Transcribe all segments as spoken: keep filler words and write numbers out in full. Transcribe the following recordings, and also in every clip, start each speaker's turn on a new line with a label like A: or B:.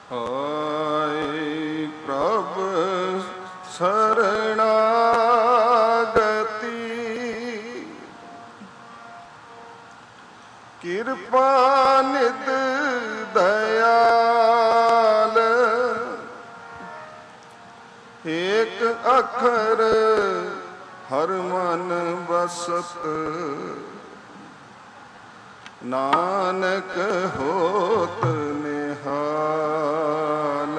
A: ਹਾਏ ਪ੍ਰਭ ਸਰਣਾਗਤੀ, ਕਿਰਪਾ ਨਿਤ ਦਇਆਲ, ਏਕ ਅੱਖਰ ਹਰ ਮਨ ਬਸਤ, ਨਾਨਕ ਹੋਤ ਨਿਹਾਲ।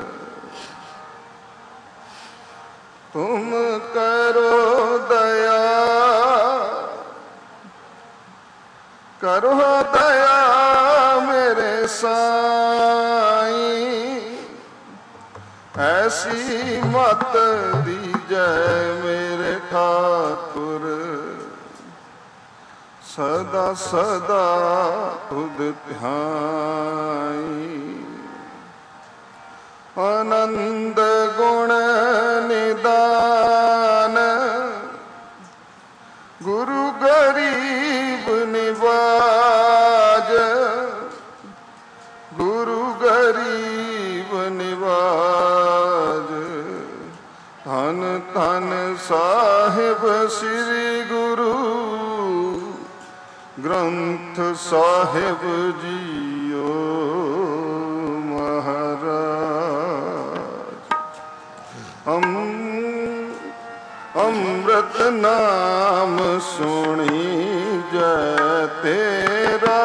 A: ਤੁਮ ਕਰੋ ਦਇਆ, ਕਰੋ ਦਇਆ ਮੇਰੇ ਸਾਈਂ, ਐਸੀ ਮਤ ਦੀਜੈ ਮੇਰੇ ਠਾਕੁਰ, ਸਦਾ ਸਦਾ ਤੁਧ ਧਿਆਈ। ਆਨੰਦ ਗੁਣ ਨਿਦਾਨ, ਗੁਰੂ ਗਰੀਬ ਨਿਵਾਜ, ਗੁਰੂ ਗਰੀਬ ਨਿਵਾਜ। ਧੰਨ ਧੰਨ ਸਾਹਿਬ ਸ੍ਰੀ ਗੁਰੂ ਗ੍ਰੰਥ ਸਾਹਿਬ ਜੀਓ ਮਹਾਰਾਜ। ਅਮ ਅੰਮ੍ਰਿਤ ਨਾਮ ਸੁਣੀ ਜੈ ਤੇਰਾ,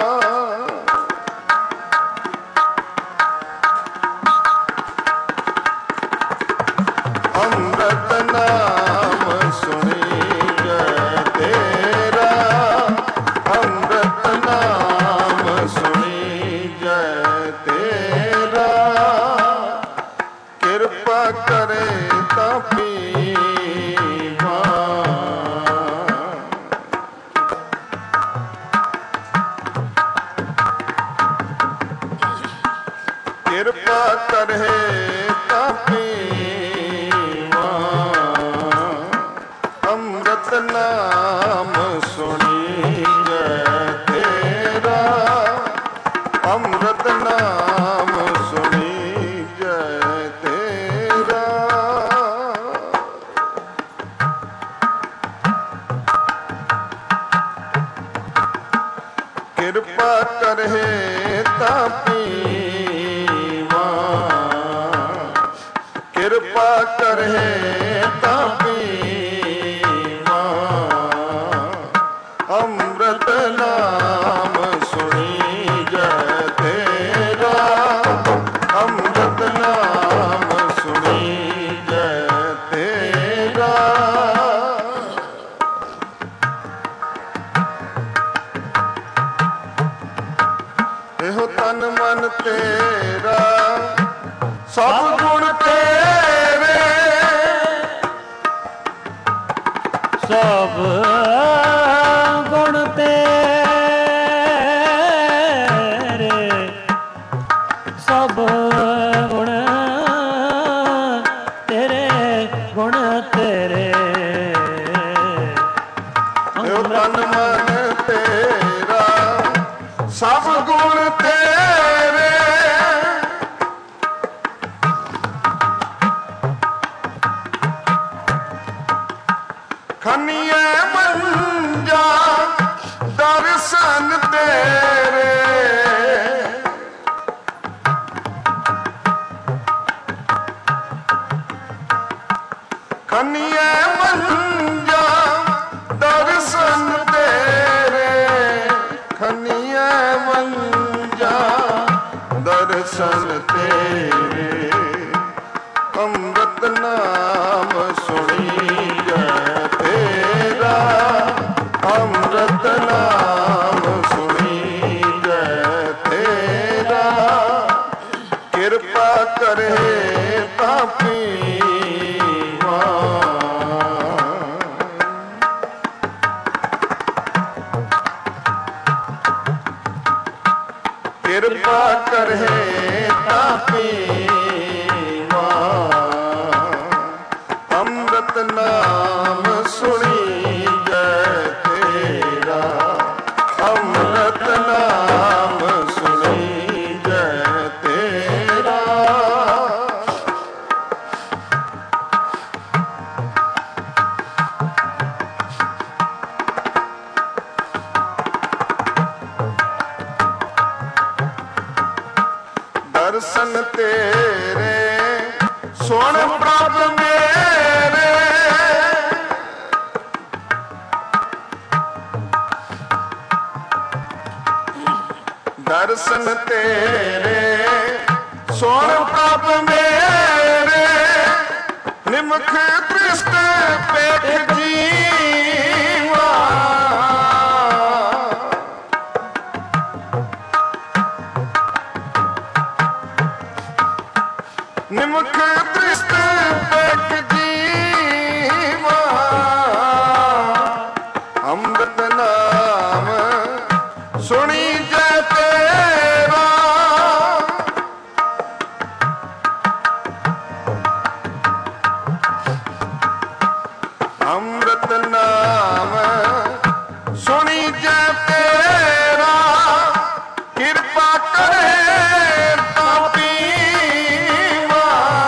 A: ਅੰਮ੍ਰਿਤ ਨਾਮ ਸੁਣੀ ਜੈ ਤੇਰਾ, ਅੰਮ੍ਰਿਤ ਨਾਮ ਸੁਣੀ ਜੈ ਤੇਰਾ। ਕਿਰਪਾ ਕਰੇ ਤਾਂ ਪੀਵਾ, ਕਿਰਪਾ ਕਰੇ ਤਾਂ ਪੀਵਾ। ਅੰਮ੍ਰਿਤ ਨਾਮ ਸੁਣੀ ਜੈ ਤੇਰਾ, ਅੰਮ੍ਰਿਤ ਨਾਮ ਸੁਣੀ ਜੈ ਤੇਰਾ। ਕਿਰਪਾ ਕਰੇ ਤਾਂ ਪੀਵਾ, ਕਿਰਪਾ ਕਰੇ ਤਾਂ ਪੀਵਾ। ਅੰਮ੍ਰਿਤ ਨਾਮ ਸੁਣੀ ਜੈ ਤੇਰਾ, ਅੰਮ੍ਰਿਤ ਨਾਮ ਸੁਣੀ ਜੈ ਤੇਰਾ। ਇਹੋ ਤਨ ਮਨ ਤੇਰਾ, ਸਭ ਗੁਣ ਤੇਰੇ,
B: ਸਭ ਗੁਣ ਤੇਰੇ, ਸਭ ਗੁਣ ਤੇਰੇ, ਗੁਣ ਤੇਰੇ।
A: ਇਹੋ ਤਨ ਮਨ ਤੇਰਾ, ਸਭ ਗੁਣ ਤੇਰੇ, ਖੰਨੀਏ ਮੰਜਾ ਦਰਸ਼ਨ ਤੇਰੇ, ਖੰਨੀਏ ਮੰਜਾ ਦਰਸ਼ਨ ਤੇਰੇ, ਖੰਨੀਏ ਮੰਜਾ ਦਰਸ਼ਨ ਤੇਰੇ। ਅੰਮ੍ਰਿਤ ਨਾਮ ਸੁਣੀ ਜੈ ਤੇਰਾ, ਅੰਮ੍ਰਿਤ ਨਾਮ ਸੁਣੀ ਜੈ ਤੇਰਾ। ਕਿਰਪਾ ਕਰੇ ਤਾਂ ਪੀਵਾ, ਕਿਰਪਾ ਕਰੇ ਤਾਂ ਪੀਵਾ। ਅੰਮ੍ਰਿਤ ਨਾਮ ਸੁਣੀ ਜੈ ਤੇਰਾ, ਅੰਮ੍ਰਿਤ ਨਾਮ ਸੁਣੀ ਜੈ ਤੇਰਾ। ਪ੍ਰਭ ਮੇਰੇ ਦਰਸ਼ਨ ਤੇਰੇ ਸੁਣ ਪ੍ਰਭ ਮੇਰੇ ਨਿਮਖ ਦ੍ਰਿਸ਼ਟ ਪੇਖ ਜੀਵਾ ਨਿਮਖ ਦ੍ਰਿਸ਼ਟ ਪੇਖ ਜੀਵਾ ਅੰਮ੍ਰਿਤ ਨਾਮ ਸੁਣੀ ਜੈ ਤੇਰਾ ਅੰਮ੍ਰਿਤ ਨਾਮ ਸੁਣੀ ਜੈ ਤੇਰਾ ਕਿਰਪਾ ਕਰੇ ਤਾਂ ਪੀਵਾ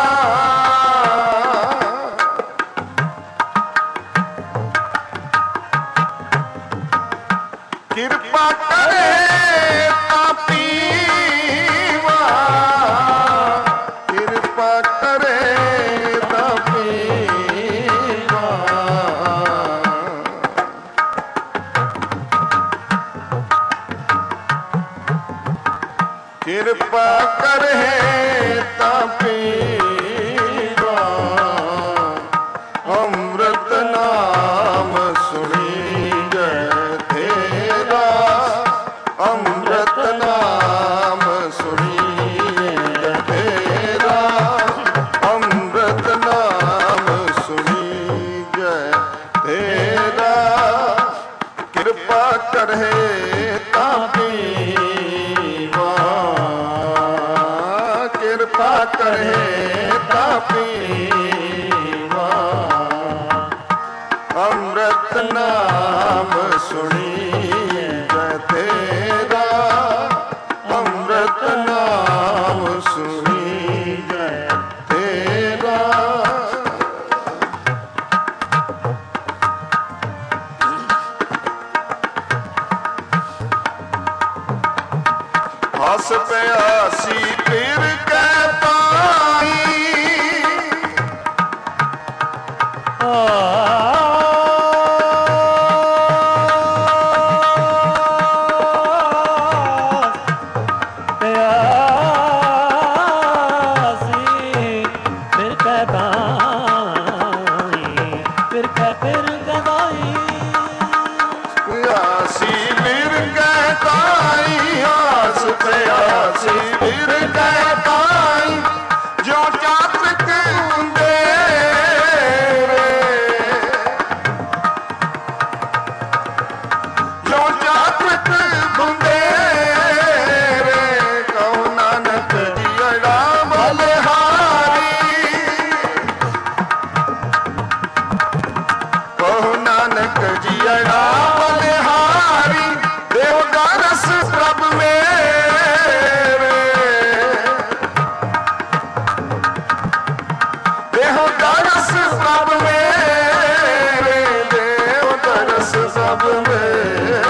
A: ਕਿਰਪਾ ਕਰੇ ਤਾਂ ਪੀਵਾ ਕਿਰਪਾ ਕਰੇ ਤਾਂ ਪੀਵਾ ਕਿਰਪਾ ਕਰੇ ਤਾਂ ਪੀਵਾ ਅੰਮ੍ਰਿਤ ਨਾਮ ਸੁਣੀ ਜੈ ਤੇਰਾ ਅੰਮ੍ਰਿਤ ਨਾਮ ਸੁਣੀ ਜੈ ਤੇਰਾ ਅੰਮ੍ਰਿਤ ਨਾਮ ਸੁਣੀ ਜੈ ਤੇਰਾ ਕਿਰਪਾ ਕਰੇ ਤਾਂ ਪੀਵਾ ਕਿਰਪਾ ਕਰੇ ਤਾਂ ਪੀਵਾ ਅੰਮ੍ਰਿਤ ਨਾਮ ਸੁਣੀ ਜੈ ਤੇਰਾ ਅੰਮ੍ਰਿਤ ਨਾਮ ਸੁਣੀ ਜੈ ਤੇਰਾ ਹੱਸ ਪਿਆਸੀ ਪੀਰ ਕੈ ਪਾਈ ਪਿਆਸੀ ਪੀਰ ਕੈ ਤਾਈ ਹੱਸ ਪਿਆਸੀ ਪੀਰ ਕੈ ਤਾਈ ਜੋ ਚਾਤ੍ਰਿਕ ਹੁੰਦੇ ਜੋ ਚਾਤ੍ਰਿਕ ਹੁੰਦੇ ਰੇ ਕਹੋ ਨਾਨਕ ਜੀੜਾ ਬਲਿਹਾਰੀ ਕਹੋ ਨਾਨਕ ਜੀੜਾ ਬਲਿਹਾਰੀ ਦੇਵ ਦਾ ਰਸ ਪ੍ਰਭ ਮੇਰੇ ਦੇਵ ਦਾ ਰਸ ਪ੍ਰਭ ਮੇਰੇ ਦੇਵ ਦਾ ਰਸ ਸਭ ਮੇਰੇ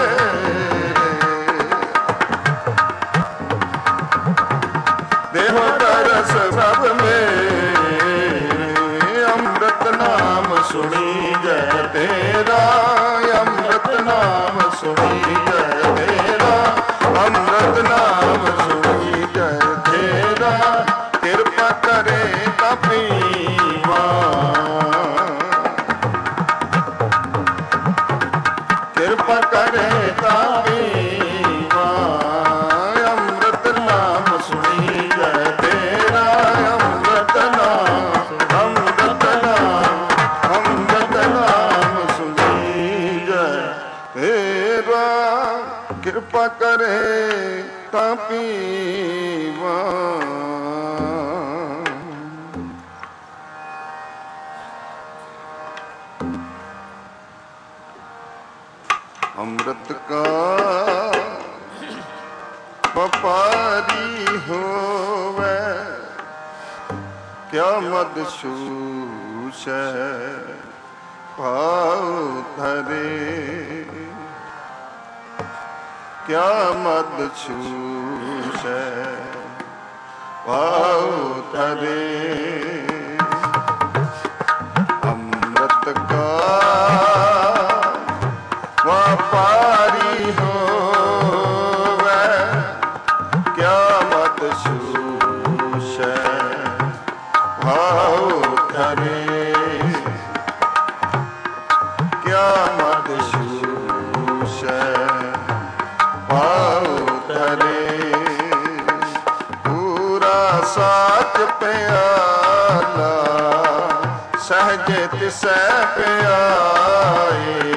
A: ਦੇਵ ਦਾ ਰਸ ਸਭ ਮੇਰੇ ਅੰਮ੍ਰਿਤ ਨਾਮ ਸੁਣੀ ਜੈ ਤੇਰਾ ਅੰਮ੍ਰਿਤ ਨਾਮ ਸੁਣੀ ਜੈ ਤੇਰਾ ਅੰਮ੍ਰਿਤ ਨਾਮ ਸੁਣੀ ਜੈ ਤੇਰਾ ਕਿਰਪਾ ਕਰੇ ਤਾਂ ਪੀਵਾ ਕਿਰਪਾ ਕਰੇ ਤਾਂ ਪੀਵਾ ਅੰਮ੍ਰਿਤ ਨਾਮ ਸੁਣੀ ਜੈ ਤੇਰਾ ਅੰਮ੍ਰਿਤ ਨਾਮ ਅੰਮ੍ਰਿਤ ਨਾਮ ਅੰਮ੍ਰਿਤ ਨਾਮ ਸੁਣੀ ਜੈ ਤੇਰਾ ਕਿਰਪਾ ਕਰੇ ਤਾਂ ਪੀਵਾ ਅੰਮ੍ਰਿਤ ਕਾ ਵਪਾਰੀ ਹੋਵੇ ਕਿਆ ਮਦ ਸ਼ੂਸ਼ੈ ਭਾਉ ਧਰੇ ਕਿਆ ਮਦ ਛੂਸ਼ੈ ਭਾਉ ਧਰੇ ਪਿਆਲਾ ਸਹਜੇ ਤਿਸੈ ਪਿਆਏ।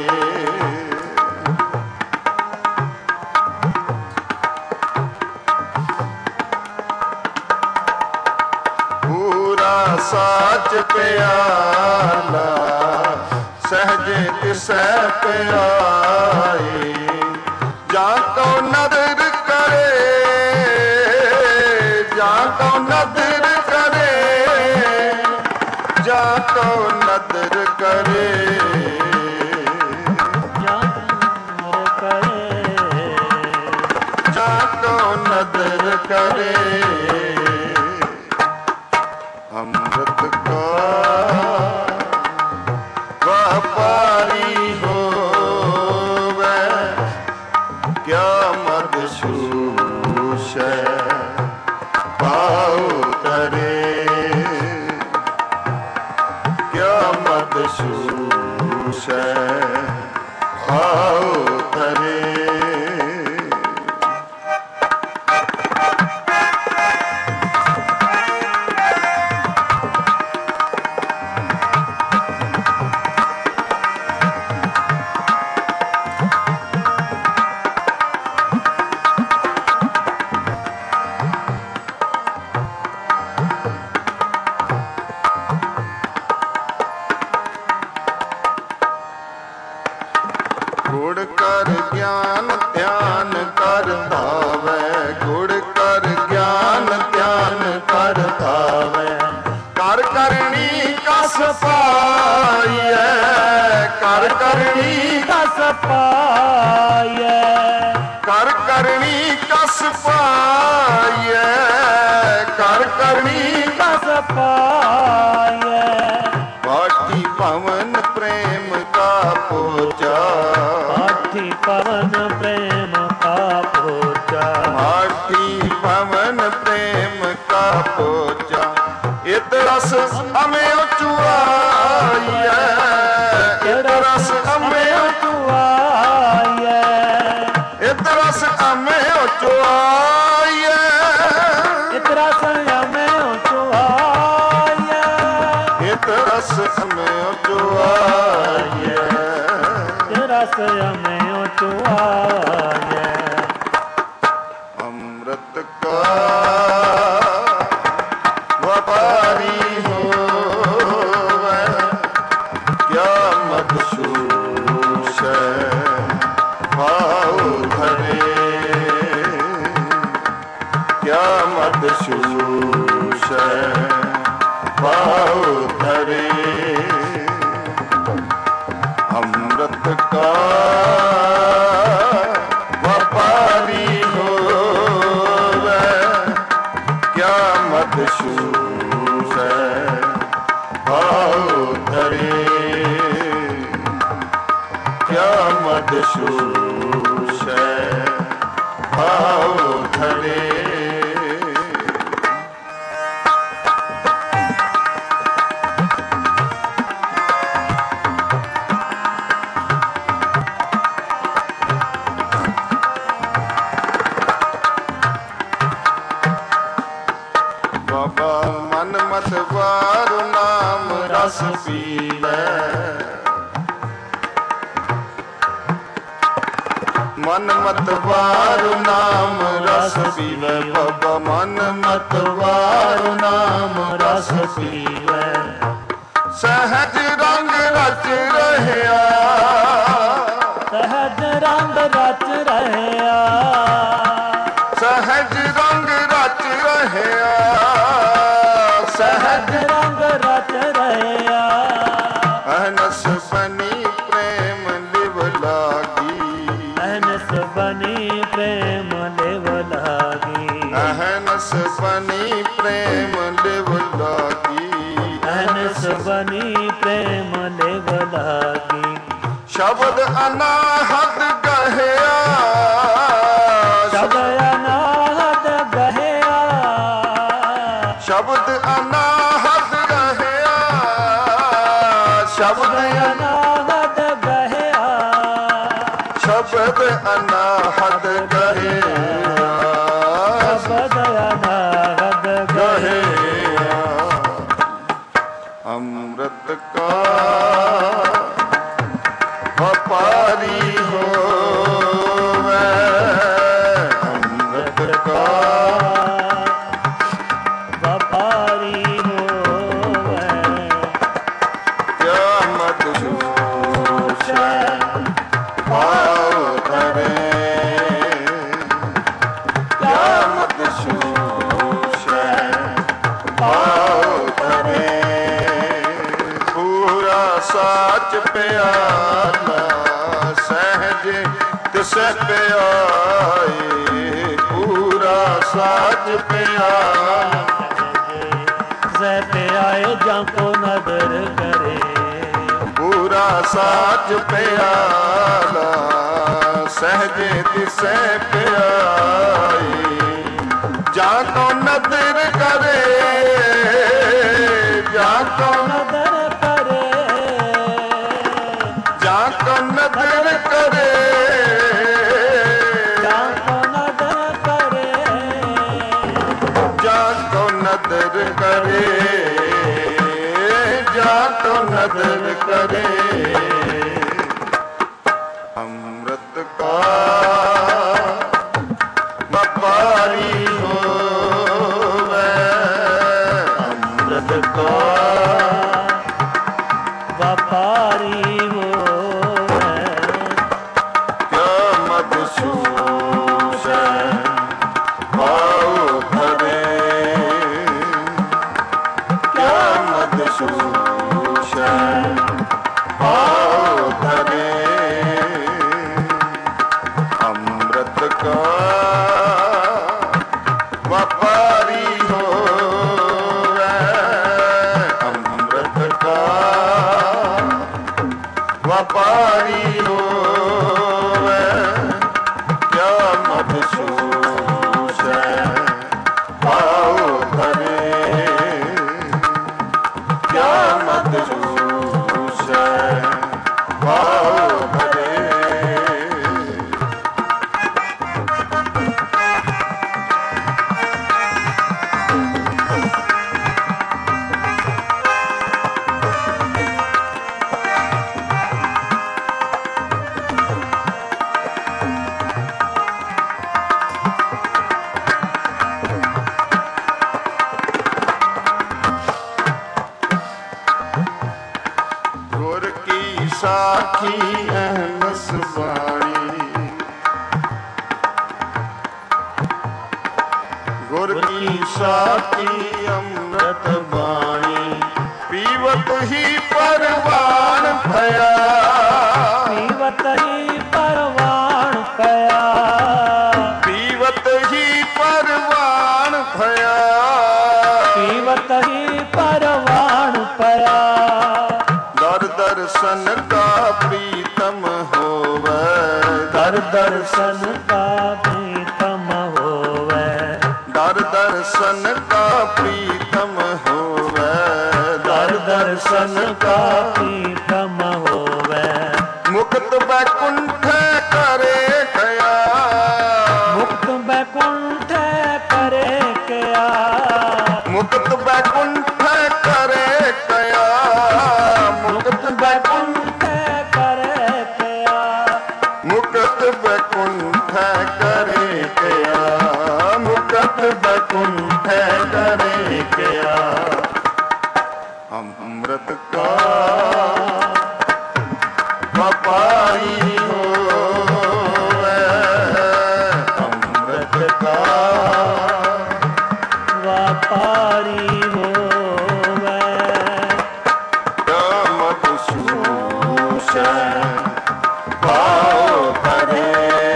A: ਪੂਰਾ ਸਾਚ ਪਿਆਲਾ ਸਹਜੇ ਤਿਸੈ ਪਿਆਏ। ਜਾਂ ਕੋ ਨਦਰ ਕਰੇ ਜਾਂ ਕੋ ਨਦਰ ਕਰੇ ਜਾਂ ਕੋ ਨਦਰ ਕਰੇ
B: ਜਾਂ ਕਰੇ
A: ਜਾਂ ਕੋ ਨਦਰ ਕਰੇ। ਅੰਮ੍ਰਿਤ ਕਾ ਵਪਾਰੀ ਹੋਵੇ ਕਿਆ ਮਦ ਛੂਛੈ ਪਾਉ ਤਰੇ। ਕਿਆ ਮਦ ਛੂਛੈ ਪਾਉ ਤਰੇ। ਗੁੜ ਕਰ ਗਿਆਨ ਧਿਆਨ ਕਰ ਧਾਵੈ। ਗੁੜ ਕਰ ਗਿਆਨ ਧਿਆਨ ਕਰ ਧਾਵੈ। ਕਰ ਕਰਨੀ ਕਸ ਪਾਈਐ। ਕਰ ਕਰਨੀ
B: ਕਸ ਪਾਈਐ।
A: ਕਰ ਕਰਨੀ ਕਸ ਪਾਈਐ। ਕਰ ਕਰਨੀ
B: ਕਸ ਪਾਈਐ।
A: ਪਾਠੀ ਪਵਨ ਪ੍ਰੇਮ ਕਾ ਪੋਚਾ।
B: ਪਾਠੀ ਪਵਨ ਪ੍ਰੇਮ ਕਾ ਪੋਚਾ।
A: ਪਾਠੀ ਪਵਨ ਪ੍ਰੇਮ ਕਾ ਪੋਚਾ। ਇਤ ਰਸ ਅਮਿਓ ਚੁਆਈਐ। ਇਤ ਰਸ ਅਮਿਓ
B: ਚੁਆਈਐ।
A: ਇਤ ਰਸ ਅਮਿਓ ਚੁਆਈਐ।
B: ਇਤ ਰਸ ਅਮਿਓ ਚੁਆਈਐ।
A: ਇਤ ਰਸ ਅਮਿਓ ਚੁਆਈਐ।
B: ਰਸ ਅਮਿਓ ਚੁਆਈਐ।
A: ਅੰਮ੍ਰਿਤ ਕਾ ਵਪਾਰੀ ਹੋਵੇ ਕਿਆ ਮਦ ਛੂਛੈ ਪਾਉ ਧਰੇ। ਕਿਆ ਮਦ ਛੂਛੈ ਪਾਉ ਧਰੇ। ਅੰਮ੍ਰਿਤ ਕਾ ਵਪਾਰੀ ਹੋਵੇ ਕਿਆ ਮਦ ਛੂਛੈ ਪਾਉ ਧਰੇ। ਕਿਆ ਮਦ ਛੂਛੈ ਪਾਉ ਧਰੇ। ਬਾਬਾ ਮਨ ਮਤ ਵਾਰੂ ਨਾਮ ਰਸ ਪੀਵੈ। ਮਨ ਮਤ ਵਾਰੂ ਨਾਮ ਰਸ ਪੀਵੈ। ਬਾਬਾ ਮਨ ਮਤ ਵਾਰੂ ਨਾਮ ਰਸ ਪੀਵੈ। ਸਹਿਜ ਰੰਗ ਰਚ ਰਹਿਆ।
B: ਸਹਿਜ ਰੰਗ ਰਚ ਰਹਿਆ।
A: ਸਹਿਜ ਰੰਗ ਰਚ ਰਹਿਆ।
B: ਸਹਿਜ ਰੰਗ ਰਚ ਰਹਿਆ।
A: ਅਹਨਸ ਬਨੀ ਪ੍ਰੇਮ ਲਿਵ ਲਾਗੀ।
B: ਅਹਨਸ ਬਨੀ ਪ੍ਰੇਮ ਲਿਵ ਲਾਗੀ।
A: ਅਹਨਸ ਬਨੀ ਪ੍ਰੇਮ ਲਿਵ ਲਾਗੀ।
B: ਅਹਨਸ ਬਨੀ ਪ੍ਰੇਮ ਲਿਵ ਲਾਗੀ।
A: ਸ਼ਬਦ ਅਨਾਹਦ ਗਹਿਆ।
B: ਸ਼ਬਦ ਅਨਾਹਦ ਗਹਿਆ।
A: ਸ਼ਬਦ ਅਨਾਹਦ ਗਹਿਆ। ਸ਼ਬਦ
B: ਅਨਾਹਦ ਗਹਿਆ।
A: ਸ਼ਬਦ ਅਨਾਹਦ ਗਹਿਆ।
B: ਸ਼ਬਦ ਅਨਾਹਦ ਗਹਿਆ।
A: ਹੋਵੇ ਅੰਮ੍ਰਿਤ ਕਾ
B: ਵਪਾਰੀ ਹੋਵੇ
A: ਕਿਆ ਮਤ ਸੂਸ਼ੈ ਪਾਉ ਧਰੇ ਕਿਆ ਮਤ ਸੂਸ਼ੈ ਪਾਉ ਧਰੇ ਪੂਰਾ ਸਾਚ ਪਿਆਲਾ ਸਹਿਜ ਤਿਸੈ ਪਿਆਏ ਪੂਰਾ ਸਾਚ ਪਿਆਲਾ
B: ਸਹਿ ਪਿਆਏ ਜਾਂ ਕੋ ਨਦਰ ਕਰੇ
A: ਪੂਰਾ ਸਾਚ ਪਿਆਲਾ ਸਹਿਜ ਤਿਸੈ ਪਿਆਏ ਜਾਂ ਕੋ ਨਦਰ ਕਰੇ ਜਾਂ ਕੋ
B: ਨਦਰ ਕਰੇ
A: ਜਾਂ ਕੋ ਨਦਰ ਕਰੇ
B: ਜਾਂ ਕੋ ਨਦਰ ਕਰੇ
A: ਜਾਂ ਕੋ ਨਦਰ ਕਰੇ ਜਾਂ ਕੋ ਨਦਰ ਕਰੇ ਅੰਮ੍ਰਿਤ ਕਾ ਵਪਾਰੀ ਹੋਵੇ ਅੰਮ੍ਰਿਤ ਕਾ
B: ਵਪਾਰੀ ਹੋਵੇ
A: ਕਿਆ ਮਤ ਸੂਸ਼ੈ ਪਾਉ ਧਰੇ ਕਿਆ ਮਤ ਸੂਸ਼ੈ ਪਾਉ ਧਰੇ ਅੰਮ੍ਰਿਤ ਕਾ ਵਪਾਰੀ ਹੋਵੇ ਅੰਮ੍ਰਿਤ ਕਾ ਵਪਾਰੀ ਹੋਵੇ ਕਿਆ ਮਤ ਸੂਸ਼ੈ ਪਾਉ ਧਰੇ ਕਿਆ ਮਤ ਸੂਸ਼ੈ ਪਾਉ ਧਰੇ ਗੁਰ ਕੀ ਸਾਖੀ ਅਹਮਸ ਬਾਣੀ ਗੁਰ ਕੀ ਸਾਖੀ ਅੰਮ੍ਰਿਤ ਬਾਣੀ ਪੀਵਤ ਹੀ ਪਰਵਾਨ ਭਇਆ
B: ਪੀਵਤ ਹੀ ਪਰਵਾਨ ਪਿਆ
A: ਪੀਵਤ ਹੀ ਪਰਵਾਨ ਭਇਆ
B: ਪੀਵਤ ਹੀ ਪਰਵਾਨ ਪਿਆ
A: ਦਰ ਦਰਸ਼ਨ ਕਾ ਪ੍ਰੀਤਮ ਹੋਵੇ
B: ਦਰ ਦਰਸ਼ਨ ਕਾ ਪ੍ਰੀਤਮ ਹੋਵੇ
A: ਦਰ ਦਰਸ਼ਨ ਕਾ ਪ੍ਰੀਤਮ ਹੋਵੇ
B: ਦਰ ਦਰਸ਼ਨ ਕਾ ਪ੍ਰੀਤਮ ਹੋਵੇ
A: ਮੁਕਤ ਬੈਕੁੰਠ ਕਰੇ ਗਿਆ
B: ਮੁਕਤ ਬੈਕੁੰਠ ਕਰੇ ਕਿਆ
A: ਮੁਕਤ ਬੈਕੁੰਠ ਕਰੇ ਗਿਆ ਮੁਕਤ
B: ਬੈਕੁੰਠ ਕਰੇ ਕਿਆ
A: ਮੁਕਤ ਬੈਕੁੰਠ ਕਰੇ ਗਿਆ ਮੁਕਤ ਬੈਕੁੰਠ ਕਰੇ ਗਿਆ ਅੰਮ੍ਰਿਤ ਕਾ ਵਪਾਰੀ ਹੋਵੇ ਅੰਮ੍ਰਿਤ ਕਾ
B: ਵਪਾਰੀ ਹੋਵੇ
A: ਕਿਆ ਮਤ ਸੂਸ਼ੈ ਪਾਉ ਧਰੇ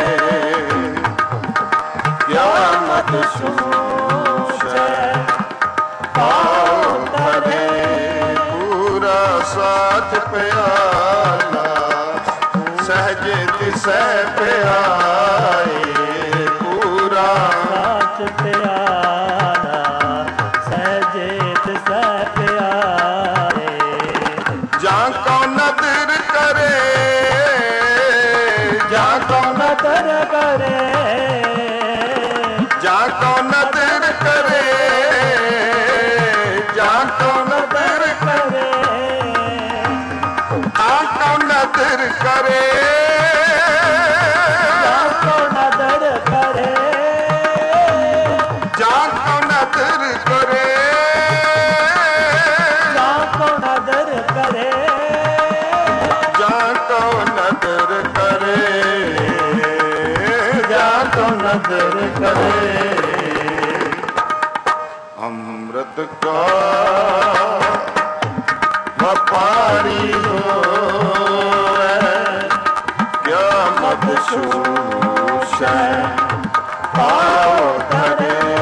A: ਕਿਆ ਮਤ ਸੂਸ਼ੈ ਪਾਉ ਧਰੇ ਪੂਰਾ ਸਾਥ ਪਿਆਲਾ ਸਹਿਜ ਤਿਸੈ ਪਿਆਏ ਪੂਰਾ
B: ਸਾਚ ਪਿਆਰਾ ਸਹਿਜੇਤ ਸਹਿ ਪਿਆਰੇ
A: ਜਾਂ ਕੋ ਨਦਰ ਕਰੇ ਜਾਂ ਕੋ
B: ਨਦਰ ਕਰੇ
A: ਜਾਂ ਕੋ ਨਦਰ ਕਰੇ ਜਾਂ ਕੋ ਨਦਰ
B: ਕਰੇ
A: ਜਾਂ ਕੋ ਨਦਰ ਕਰੇ
B: नदर करे।
A: ਅੰਮ੍ਰਿਤ ਕਾ ਵਪਾਰੀ ਹੋਵੇ, ਕਿਆ ਮਦ ਛੂਛੈ ਪਾਉ ਧਰੇ,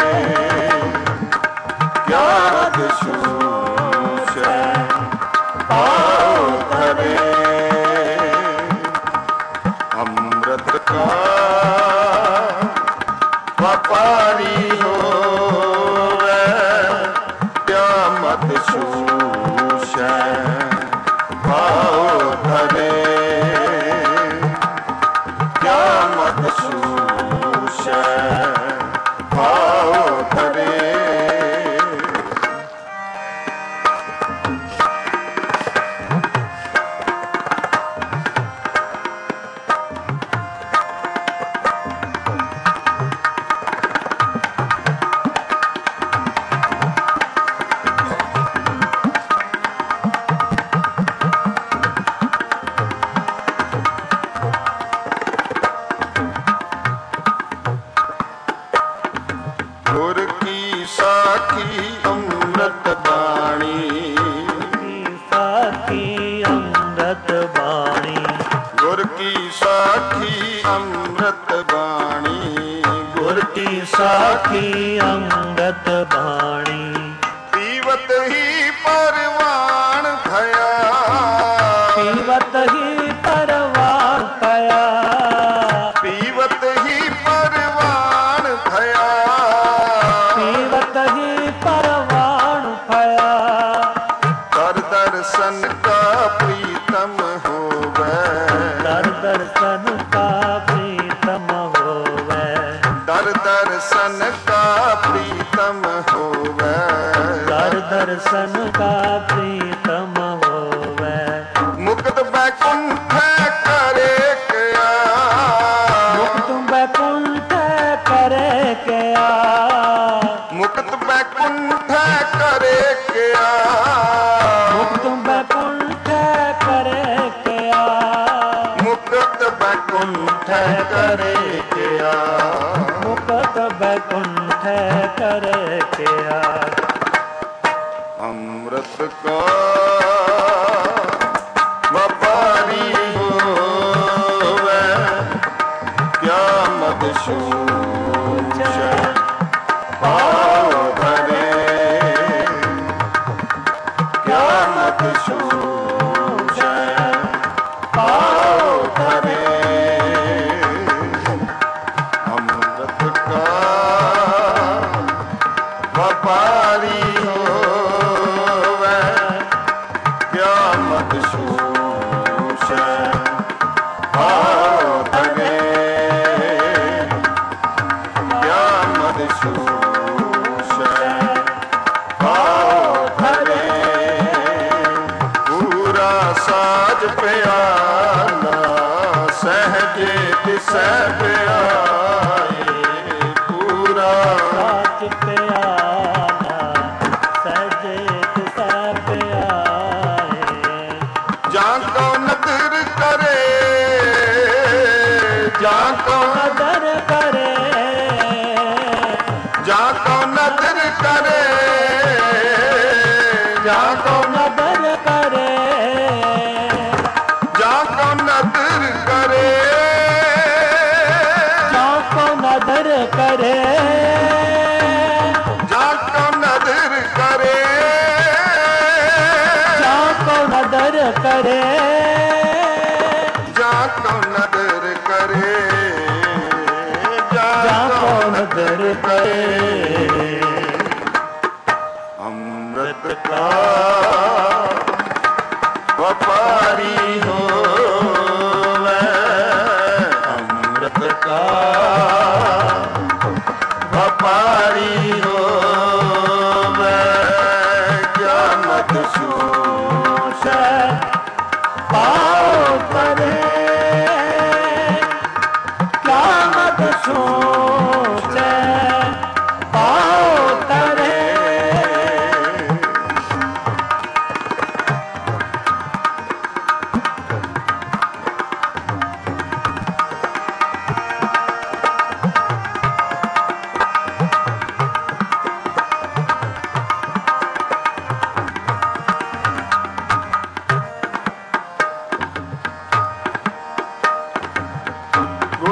A: ਕਿਆ ਮਦ ਛੂਛੈ ਪਾਉ ਧਰੇ। ਅੰਮ੍ਰਿਤ ਕਾ ਵਪਾਰੀ ਹੋਵੇ, ਕਿਆ ਮਦ ਛੂਛੈ ਪਾਉ ਧਰੇ, ਕਿਆ ਮਦ ਛੂਛੈ ਪਾਉ ਧਰੇ। ਗੁਰ ਕੀ ਸਾਖੀ ਅੰਮ੍ਰਿਤ ਬਾਣੀ,
B: ਸਾਖੀ ਅੰਮ੍ਰਿਤ ਬਾਣੀ,
A: ਗੁਰ ਕੀ ਸਾਖੀ ਅੰਮ੍ਰਿਤ ਬਾਣੀ,
B: ਗੁਰ ਕੀ ਸਾਖੀ ਅੰਮ੍ਰਿਤ ਬਾਣੀ।
A: ਪੀਵਤ ਹੀ ਪਰਵਾਨ ਭਇਆ,
B: ਪੀਵਤ ਹੀ ਪਰਵਾਨ ਭਇਆ,
A: ਪੀਵਤ ਹੀ ਪਰਵਾਨ ਭਇਆ,
B: ਪੀਵਤ ਹੀ ਪਰਵਾਨ ਭਇਆ।
A: ਕਰ ਦਰਸ਼ਨ ਕਾ ਪ੍ਰੀਤਮ ਹੋਵੇ,
B: ਦਰ ਦਰਸ਼ਨ ਕਾ ਪ੍ਰੀਤਮ ਹੋਵੇ,
A: ਦਰ ਦਰਸ਼ਨ ਕਾ ਪ੍ਰੀਤਮ ਹੋਵੇ,
B: ਦਰ ਦਰਸ਼ਨ ਕਾ ਪ੍ਰੀਤਮ ਹੋਵੇ।
A: ਮੁਕਤ ਬੈਕੁੰਠ ਕਰੇ ਕਿਆ,
B: ਮੁਕਤ ਬੈਕੁੰਠ ਕਰੇ ਕਿਆ,
A: ਮੁਕਤ ਬੈਕੁੰਠ ਕਰੇ ਕਿਆ,
B: ਮੁਕਤ ਬੈਕੁੰਠ ਕਰੇ ਕਿਆ,
A: ਮੁਕਤ ਬੈਕੁੰਠ ਕਰੇ ਕਿਆ।
B: ਮੁਕਤ ਬੈਕੁੰਠ ਕਰੇ ਕਿਆ।
A: ਅੰਮ੍ਰਿਤ ਕਾ ਵਪਾਰੀ ਹੋਵੇ, ਕਿਆ ਮਦ ਛੂਛੈ ਪਾਉ ਧਰੇ, ਕਿਆ ਮਦ ਛੂਛੈ ਪਾਉ ਧਰੇ। ਅੰਮ੍ਰਿਤ ਕਾ ਵਪਾਰੀ ਹੋਵੇ, ਕਿਆ ਮਦ ਛੂਛੈ ਪਾਉ ਧਰੇ, ਕਿਆ ਮਦ ਛੂਛੈ ਪਾਉ ਧਰੇ। ਪੂਰਾ ਸਾਜ ਪਿਆਲਾ ਸਹਜੇ ਤਿਸੈ ਪਿਆਏ, ਪੂਰਾ
B: ਸਾਚ ਪਿਆਲਾ ਸਹਿਜੇ ਤਿਸੈ ਪਿਆਏ।
A: ਜਾਂ ਕੋ ਨਦਰ ਕਰੇ, ਜਾਂ ਕੋ
B: ਨਦਰ ਕਰੇ,
A: ਜਾਂ ਕੋ ਨਦਰ ਕਰੇ, ਜਾਂ ਕੋ
B: ਨਦਰ ਕਰੇ,
A: ਜਾਂ ਕੋ ਨਦਰ ਕਰੇ,
B: ਜਾਂ ਕੋ ਨਦਰ ਕਰੇ,
A: ਜਾਂ ਕੋ ਨਦਰ ਕਰੇ,
B: ਜਾਂ ਕੋ ਨਦਰ ਕਰੇ,
A: ਜਾਂ ਕੋ ਨਦਰ ਕਰੇ,
B: ਜਾਂ ਕੋ ਨਦਰ ਕਰੇ।
A: ਅੰਮ੍ਰਿਤ ਕਾ ਵਪਾਰੀ ਹੋਵੇ, ਅੰਮ੍ਰਿਤ ਕਾ ਵਪਾਰੀ ਹੋਵੇ, ਕਿਆ ਮਦ ਛੂਛੈ
B: ਪਾਉ ਧਰੇ, ਕਿਆ ਮਦ ਛੂਛੈ ਪਾਉ ਧਰੇ।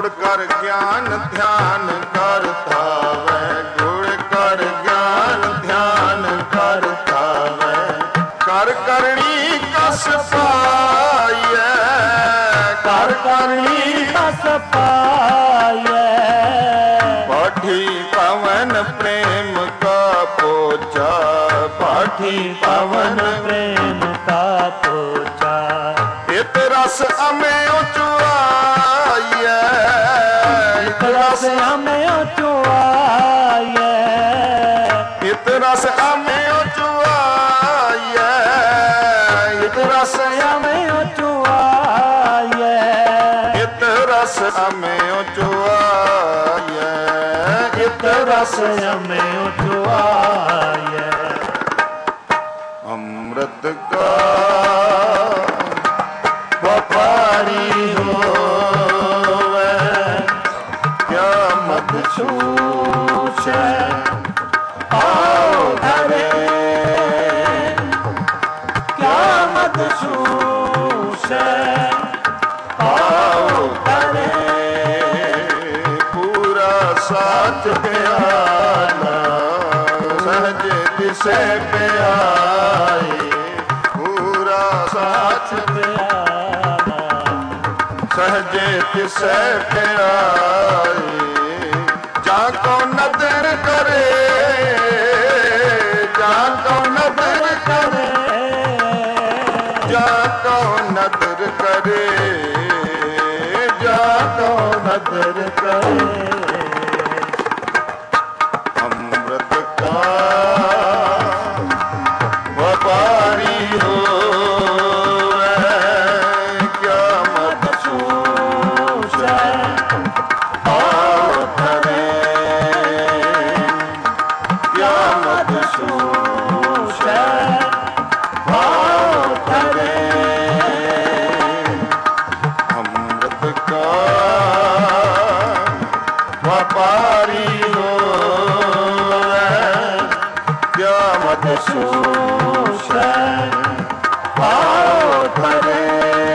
A: ਗੁੜ ਕਰ ਗਿਆਨ ਧਿਆਨ ਕਰ ਧਾਵੈ, ਗੁੜ ਕਰ ਗਿਆਨ ਧਿਆਨ ਕਰ ਧਾਵੈ। ਕਰ ਕਰਨੀ ਕਸ ਪਾਈਐ, ਕਰ ਕਰਨੀ
B: ਕਸ ਪਾਈਐ।
A: ਪਾਠੀ ਪਵਨ ਪ੍ਰੇਮ ਕਾ ਪੋਚਾ, ਪਾਠੀ
B: ਪਵਨ ਪ੍ਰੇਮ ਕਾ ਪੋਚਾ।
A: ਇਤ ਰਸ ਅਮਿਓ ਚੁਆਈਐ, ਇਤ ਰਸ
B: ਅਮਿਓ ਚੁਆਈਐ।
A: ਇਤ ਰਸ ਅਮਿਓ ਚੁਆਈਐ, ਇਤ ਰਸ
B: ਅਮਿਓ ਚੁਆਈਐ।
A: ਇਤ ਰਸ ਅਮਿਓ ਚੁਆਈਐ, ਇਤ ਰਸ
B: ਅਮਿਓ ਚੁਆਈਐ।
A: ਅੰਮ੍ਰਿਤ ਕਾ ਵਪਾਰੀ ਹੋਵੇ, ਕਿਆ ਮਤ
B: ਛੂਛੈ ਆਓ ਧਰੇ, ਕਿਆ ਮਤ ਛੂਛੈ ਆਓ ਧਰੇ।
A: ਪੂਰਾ ਸਾਚ ਪਿਆਲਾ ਸਹਜ ਤਿਸੈ ਪਿਆਏ, ਪੂਰਾ ਸਾਚ
B: ਪਿਆਲਾ
A: ਸਹਜੇ ਤਿਸੈ ਪਿਆਏ। ਜਾਂ ਕੋ ਨਦਰ ਕਰੇ, ਜਾਂ ਕੋ ਨਦਰ ਕਰੇ, ਜਾਂ ਕੋ ਨਦਰ ਕਰੇ, ਜਾਂ ਕੋ ਨਦਰ ਕਰੇ। ਅੰਮ੍ਰਿਤ ਕਾ ਵਪਾਰੀ ਹੋਵੇ, ਕਿਆ ਮਤ
B: ਛੂਛੈ ਆਓ ਧਰੇ,
A: ਕਿਆ ਮਤ
B: ਛੂਛੈ ਆਓ ਧਰੇ।
A: ਅੰਮ੍ਰਿਤ ਕਾ ਵਪਾਰੀ ਹੋਵੇ, ਕਿਆ ਮਤ
B: ਛੂਛੈ ਆਓ ਧਰੇ,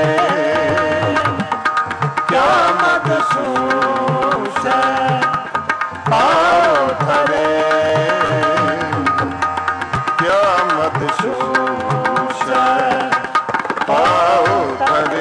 B: ਕਿਆ ਮਤ ਛੂਛੈ ਆਓ ਧਰੇ,
A: ਕਿਆ ਮਤ ਛੂਛੈ ਆਓ ਧਰੇ।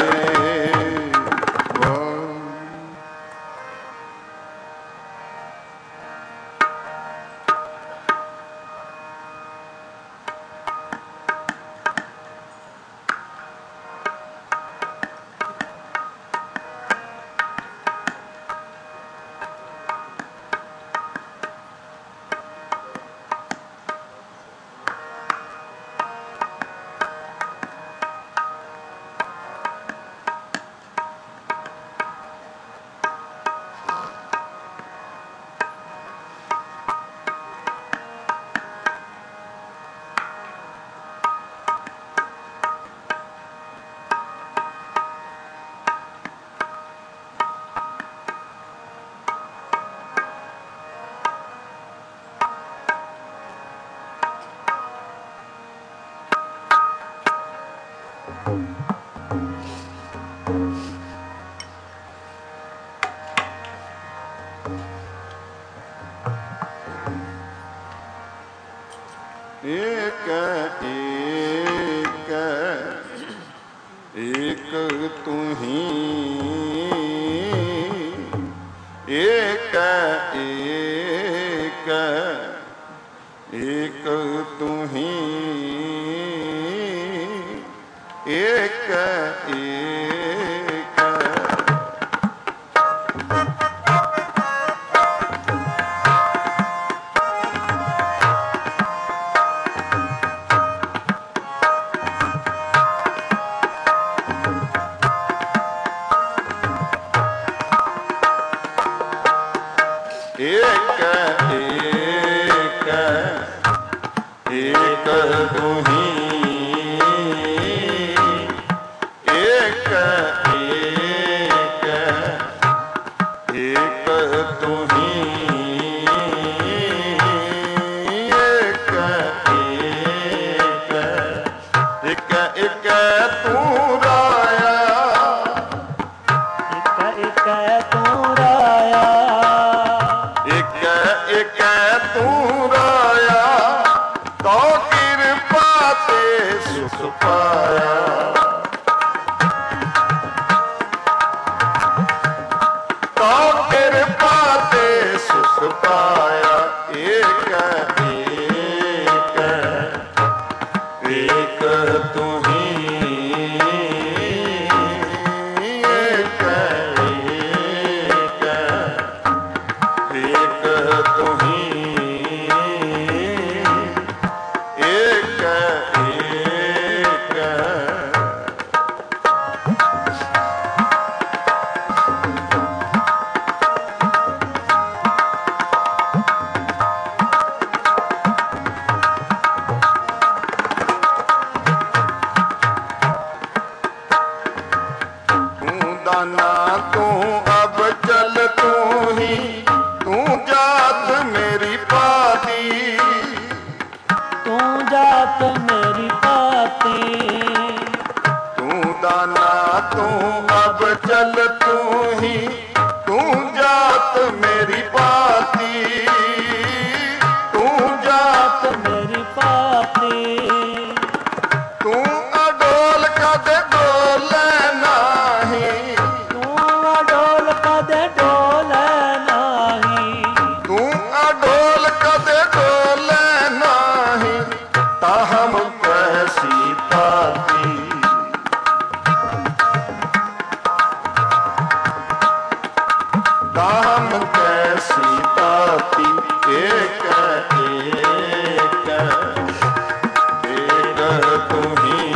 A: ਏਕ ਏਕ ਏਕ ਤੁਹੀਂ, ਏਕ ਏਕ ਏਕ ਤੁਹੀਂ, ਏਕ ਏਕ। ਏਕ ਏਕ ਏਕ ਤੁਹੀਂ, ਏਕ ਏਕ ਏਕ ਤੁਹੀਂ, ਏਕ ਏਕ ਇੱਕ ਇੱਕ ਤੂੰ ਰਾਇਆ,
B: ਇੱਕ ਇੱਕ ਏਕੈ ਤੂੰ ਰਾਇਆ,
A: ਏਕੈ ਏਕੈ ਤੂੰ ਰਾਇਆ, ਤੋ ਕਿਰਪਾ ਤੇ ਸੁਖ ਪਾਇਆ। ਤੋ ਕਿਰਪਾ ਤੇ ਸੁਖ ਪਾਇਆ। ਏਕੈ ਏਕੈ ਏਕ ਤੂੰ ਹੀ, ਏਕੈ ਏਕੈ ਏਕ ਤੂੰ ਹੀ, ਏਕੈ ਏਕੈ। दाना तू अब चल तू ही, तू जात मेरी पाती,
B: तू जात मेरी पाती।
A: तू दाना तू अब चल तू ही, तू जात मेरी पाती, तू जात
B: मेरी पाती।
A: तू अडोल कदे डोले नाही,
B: तू अडोल कदे डोले नाही,
A: तू अडोल कदे डोले नाही, ताहम कैसी ताती। ताहम कैसी ताती। ਏਕੈ ਏਕੈ ਏਕ ਤੂੰ ਹੀ,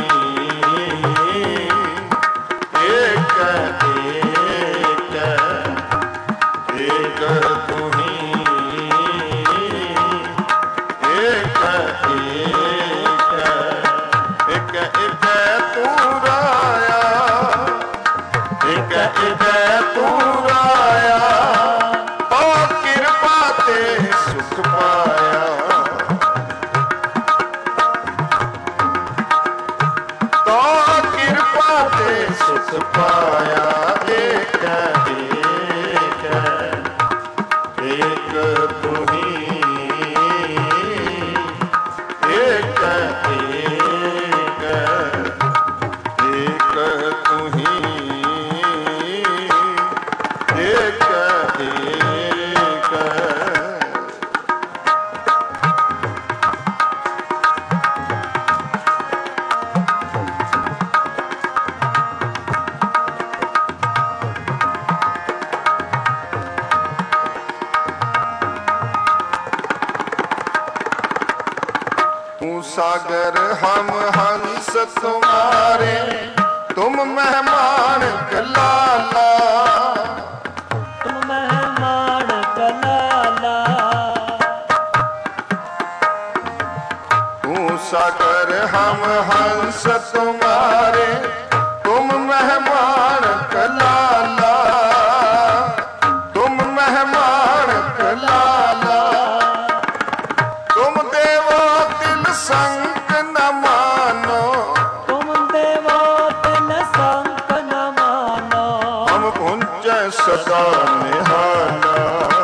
A: ਏਕੈ ਏਕੈ ਏਕ ਤੂੰ ਹੀ, ਏਕੈ ਏਕੈ ਏਕੈ ਏਕੈ ਤੂੰ ਰਾਇਆ, ਏਕੈ ਏਕੈ ਤੂੰ ਰਾਇਆ, ਤੋ ਕਿਰਪਾ ਤੇ ਸੁਖ ਪਾਇਆ। ਤੋ ਕਿਰਪਾ ਤੇ ਸੁਖ ਪਾਇਆ। ਏਕੈ ਏਕੈ ਏਕ ਤੂੰ ਹੀ, ਏਕੈ ਏਕੈ ਏਕ ਤੂੰ ਹੀ, ਏਕੈ ਏਕੈ। तू सागर हम हंस तुम्हारे, तुम मेहमान कलाला,
B: तुम मेहमान कलाला।
A: तू सागर हम हंस तुम्हारे, तुम मेहमान कलाला, तुम मेहमान कलाला। तुम देवो तिल संग न मानो,
B: तुम देवो तिल संग न मानो,
A: हम पुंजै सदा निहाना।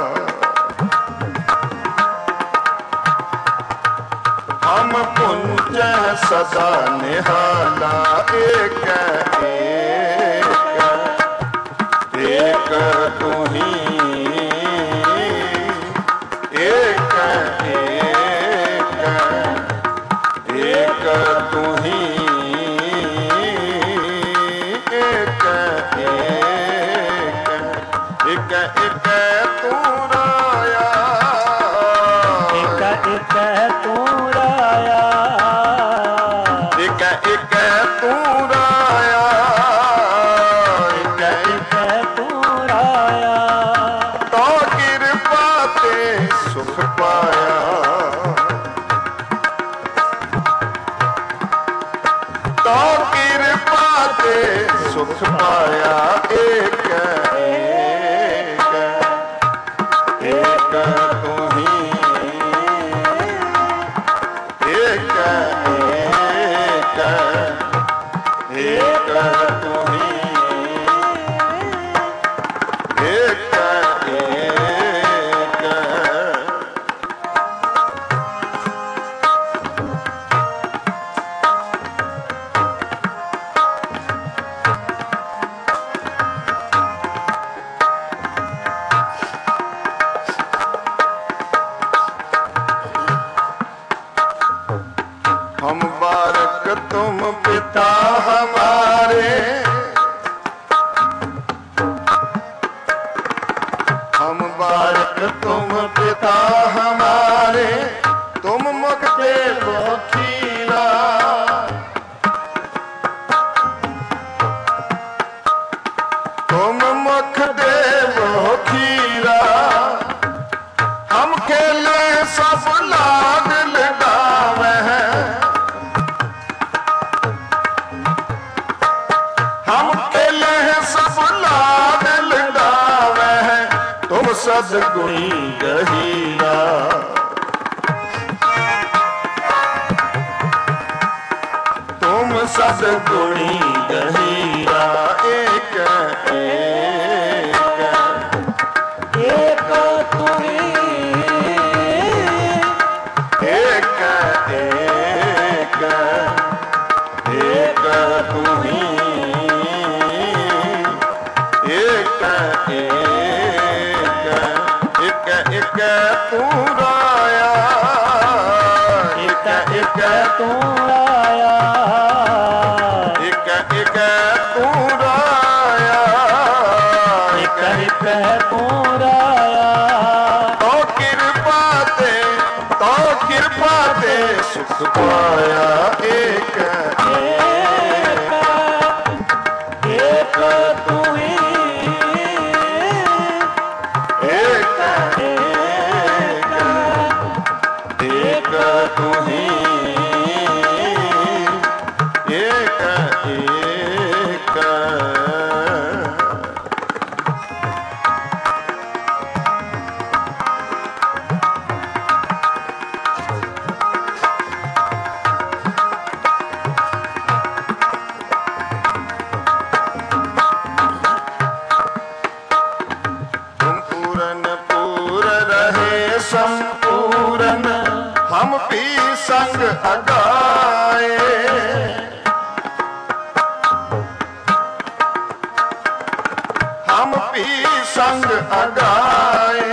A: हम पुंजै सदा निहाना। ਏਕੈ ਏਕੈ ਏਕ ਤੂੰ ਹੀ, ਏਕੈ ਏਕੈ ਏਕ ਤੂੰ ਹੀ, ਏਕੈ ਏਕੈ ਏਕੈ ਏਕੈ ਤੂੰ ਰਾਇਆ,
B: ਏਕੈ ਏਕੈ ਤੂੰ ਰਾਇਆ,
A: ਏਕੈ ਏਕੈ ਤੂੰ ਰਾਇਆ, ਏਕੈ
B: ਏਕੈ ਤੂੰ ਰਾਇਆ।
A: ਤੋ ਕਿਰਪਾ ਤੇ ਸੁਖ ਪਾਇਆ। ਤੋ ਕਿਰਪਾ ਤੇ ਸੁਖ ਪਾਇਆ। ਏਕੈ ਏਕੈ तुम पिता हमारे, तुम मुख देवो खीरा। तुम मुख देवो खीरा, हम खेले सब लाग लगावे हैं। हम खेले सब लाग लगावे हैं, तुम सदगुणी गहीरा। तुम सदगुणी गहीरा। एक एक
B: एक तुम्ही
A: एक एक एक तुम्ही एक एक एक एक तू राया।
B: एक एक तू आया।
A: एक एक तू राया।
B: एक एक तू आया।
A: तो कृपा ते तो कृपा ते सुख पाया। एक
B: एक एक तुम्ही
A: एक
B: एक
A: एक तू ही एक एक। तुम पूरन पूर रहे संपूर्ण, हम भी संग अगाए। हम भी संग अगाए।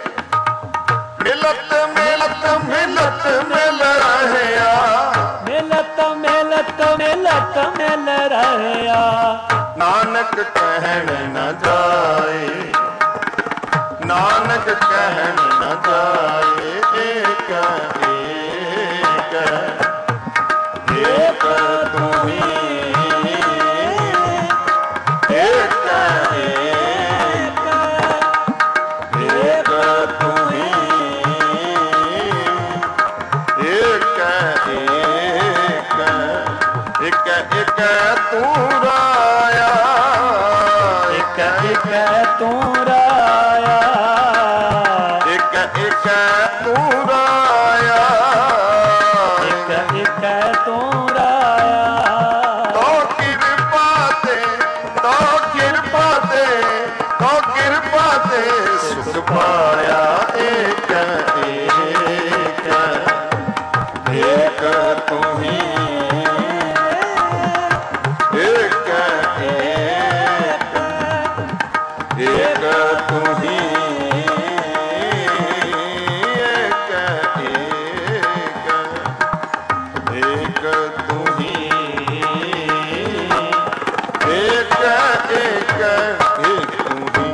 A: मिलत मिलत मिलत मिल रहे आ।
B: मिलत मिलत मिलत मिल रहा।
A: नानक कहन न जाए। नानक कहन न जाए। एक एक एक तुम्ही एक एक एक तुम्ही एक एक एक एक तू राया।
B: एक एक तू आया।
A: एक एक तू राया।
B: एक एक तू आया।
A: तो कृपा ते तो कृपा ते तो कृपा ते सुख पाया। एक एक एक तुम्ही एक एक एक तुम्ही एक एक एक तुम्ही एक एक एक तुम्ही।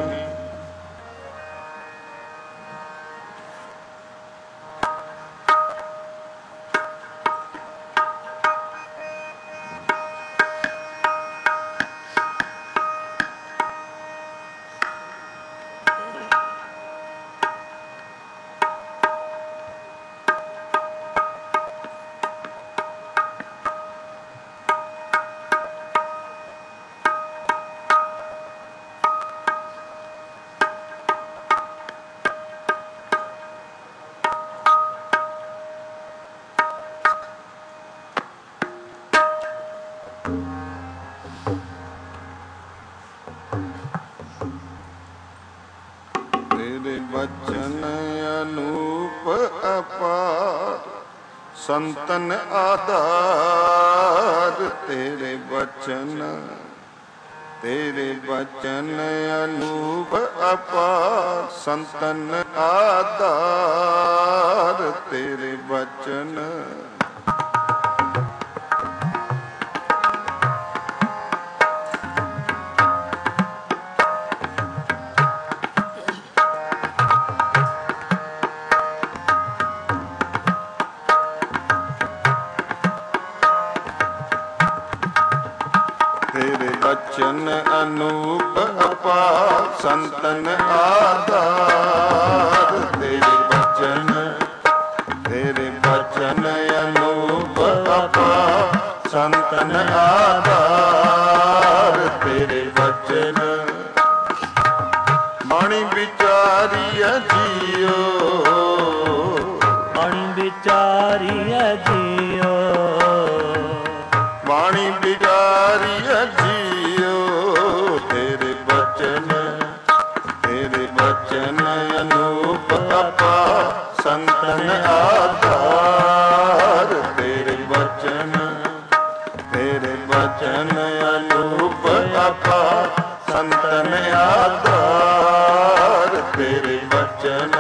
A: तेरे बचन अनूप अपार, संतन आधार। तेरे बचन तेरे बचन अनूप अपार, संतन आधार। तेरे बचन ਅਨੂਪ ਅਪਾਰ ਸੰਤਨ ਆਧਾਰ। ਤੇਰੇ ਬਚਨ ਤੇਰੇ ਬਚਨ ਅਨੂਪ ਅਪਾਰ ਸੰਤਨ ਆਧਾਰ। ਤੇਰੇ ਬਚਨ ਬਾਣੀ ਵਿਚਾਰੀਐ ਜੀਓ
B: ਬਾਣੀ ਵਿਚਾਰੀਐ ਜੀਓ
A: ਬਾਣੀ ਵਿਚਾਰੀਐ ਜੀਓ। ਤੇਰੇ ਬਚਨ ਤੇਰੇ ਬਚਨ ਅਨੂਪ ਅਪਾਰ ਸੰਤਨ ਆਧਾਰ। ਤੇਰੇ ਬਚਨ ਤੇਰੇ ਬਚਨ ਅਨੂਪ ਅਪਾਰ ਸੰਤਨ ਆਧਾਰ। ਤੇਰੇ ਬਚਨ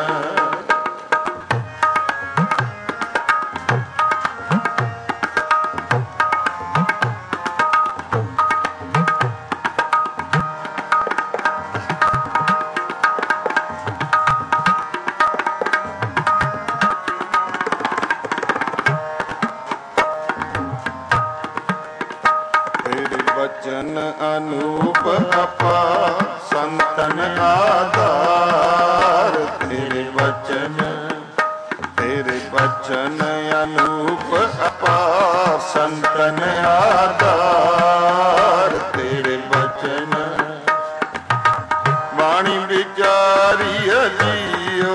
A: ਬਚਨ ਅਨੂਪ ਅਪਾਰ ਸੰਤਨ ਆਧਾਰ। ਤੇਰੇ ਬਚਨ ਤੇਰੇ ਬਚਨ ਅਨੂਪ ਅਪਾਰ ਸੰਤਨ ਆਧਾਰ। ਤੇਰੇ ਬਚਨ ਬਾਣੀ ਵਿਚਾਰੀਐ ਜੀਓ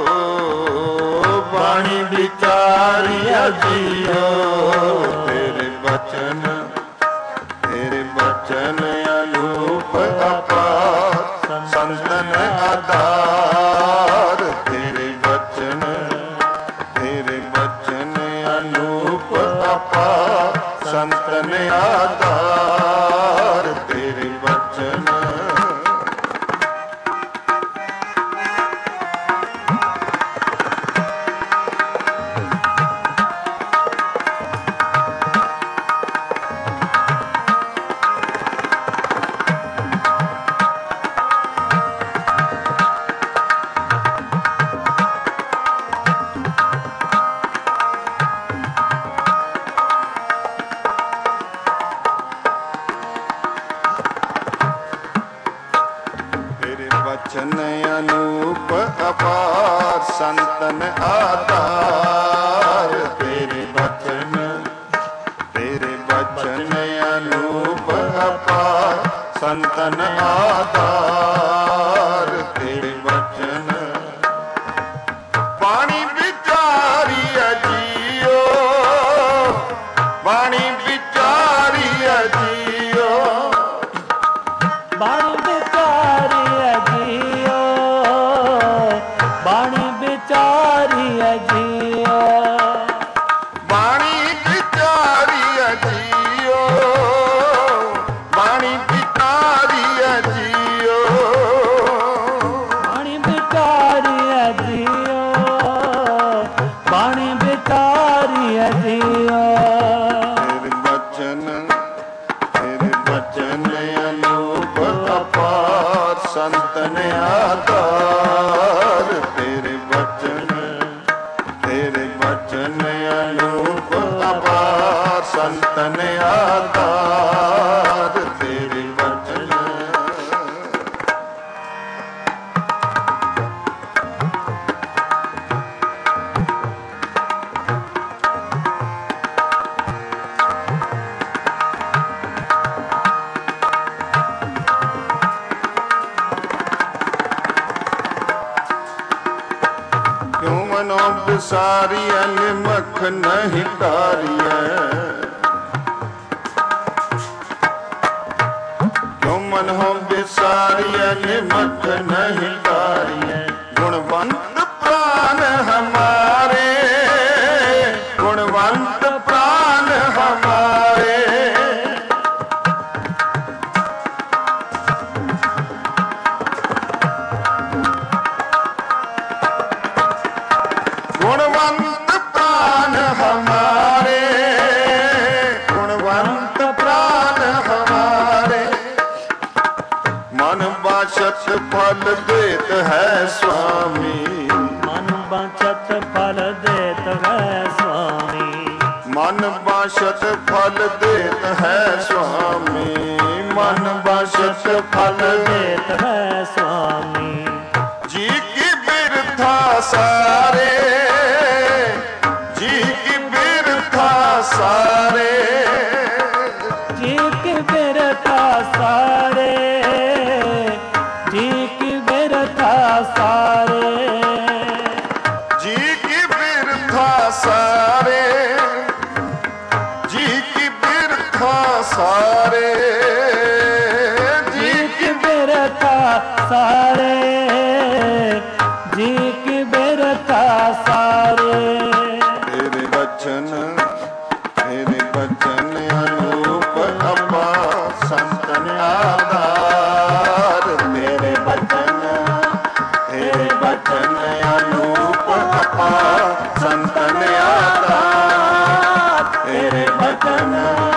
A: ਬਾਣੀ ਵਿਚਾਰੀਐ ਜੀਓ। ਤੇਰੇ ਬਚਨ ਤੇਰੇ ਬਚਨ ਅਨੂਪ ਅਪਾਰ ਸੰਤਨ ਆਧਾਰ। ਤੇਰੇ ਬਚਨ ਤੇਰੇ ਬਚਨ ਅਨੂਪ ਅਪਾਰ ਸੰਤਨ ਆਧਾਰ। ਤੇਰੇ ਬਚਨ ਬਚਨ ਅਨੂਪ ਅਪਾਰ ਸੰਤਨ ਆਧਾਰ। ਤੇਰੇ ਬਚਨ ਤੇਰੇ ਬਚਨ ਅਨੂਪ ਅਪਾਰ ਸੰਤਨ ਆਧਾਰ। ਤੇਰੇ ਬਚਨ ਬਾਣੀ ਵਿਚਾਰੀਐ ਜੀਓ ਬਾਣੀ ਵਿਚਾਰੀਐ ਜੀਓ
B: ਬਾਣੀ ਵਿਚਾਰੀਐ ਜੀਓ ਬਾਣੀ ਵਿਚਾਰੀਐ ਜੀਓ
A: ਬਾਣੀ ਵਿਚਾਰੀਐ ਜੀਓ ਬਾਣੀ ਵਿਚਾਰੀਐ ਜੀਓ
B: ਬਾਣੀ ਵਿਚਾਰੀਐ ਜੀਓ ਬਾਣੀ ਵਿਚਾਰੀਐ ਜੀਓ।
A: ਤੇਰੇ ਬਚਨ ਤੇਰੇ ਬਚਨ ਅਨੂਪ ਅਪਾਰ ਸੰਤਨ ਆਧਾਰ। ਤੇਰੇ ਬਚਨ ਤੇਰੇ ਬਚਨ ਅਨੂਪ ਅਪਾਰ ਸੰਤਨ ਆਧਾਰ। ਤੇਰੇ ਬਚਨ ਕਿਉ ਮਨੋ ਵਿਸਾਰੀਐ ਨਿਮਖ ਨਹੀਂ ਤਾਰੀਐ ਕਿਉ ਮਨੋ ਵਿਸਾਰੀਐ ਨਿਮਖ ਨਹੀਂ ਤਾਰੀਐ। ਗੁਣਵੰਤ ਪ੍ਰਾਨ ਹਮਾਰੇ ਗੁਣਵੰਤ ਪ੍ਰਾਨ ਹਮਾਰੇ ਗੁਣਵੰਤ ਪ੍ਰਾਨ ਹਮਾਰੇ ਗੁਣਵੰਤ ਪ੍ਰਾਨ ਹਮਾਰੇ। ਮਨ ਬਾਸ਼ਤ ਫਲ ਦੇਤ ਹੈ ਸੁਆਮੀ
B: ਮਨ ਬਾਛਤ ਫਲ ਦੇਤ ਹੈ ਸੁਆਮੀ
A: ਮਨ ਬਾਸ਼ਤ ਫਲ ਦੇਤ ਹੈ ਸੁਆਮੀ। मन बसत फल
B: देत है स्वामी।
A: जी की बिरथा सारे, जी की बिरथा सारे,
B: जी की बिरथा सारे, जी की बिरथा सारे,
A: जी की बिरथा सारे, जी की बिरथा सारे,
B: जी की बिरथा सारे, जी की बिरथा सारे।
A: तेरे बचन, तेरे बचन अनूप अपार संतन आधार। तेरे बचन, तेरे बचन अनूप अपार संतन आधार। तेरे बचन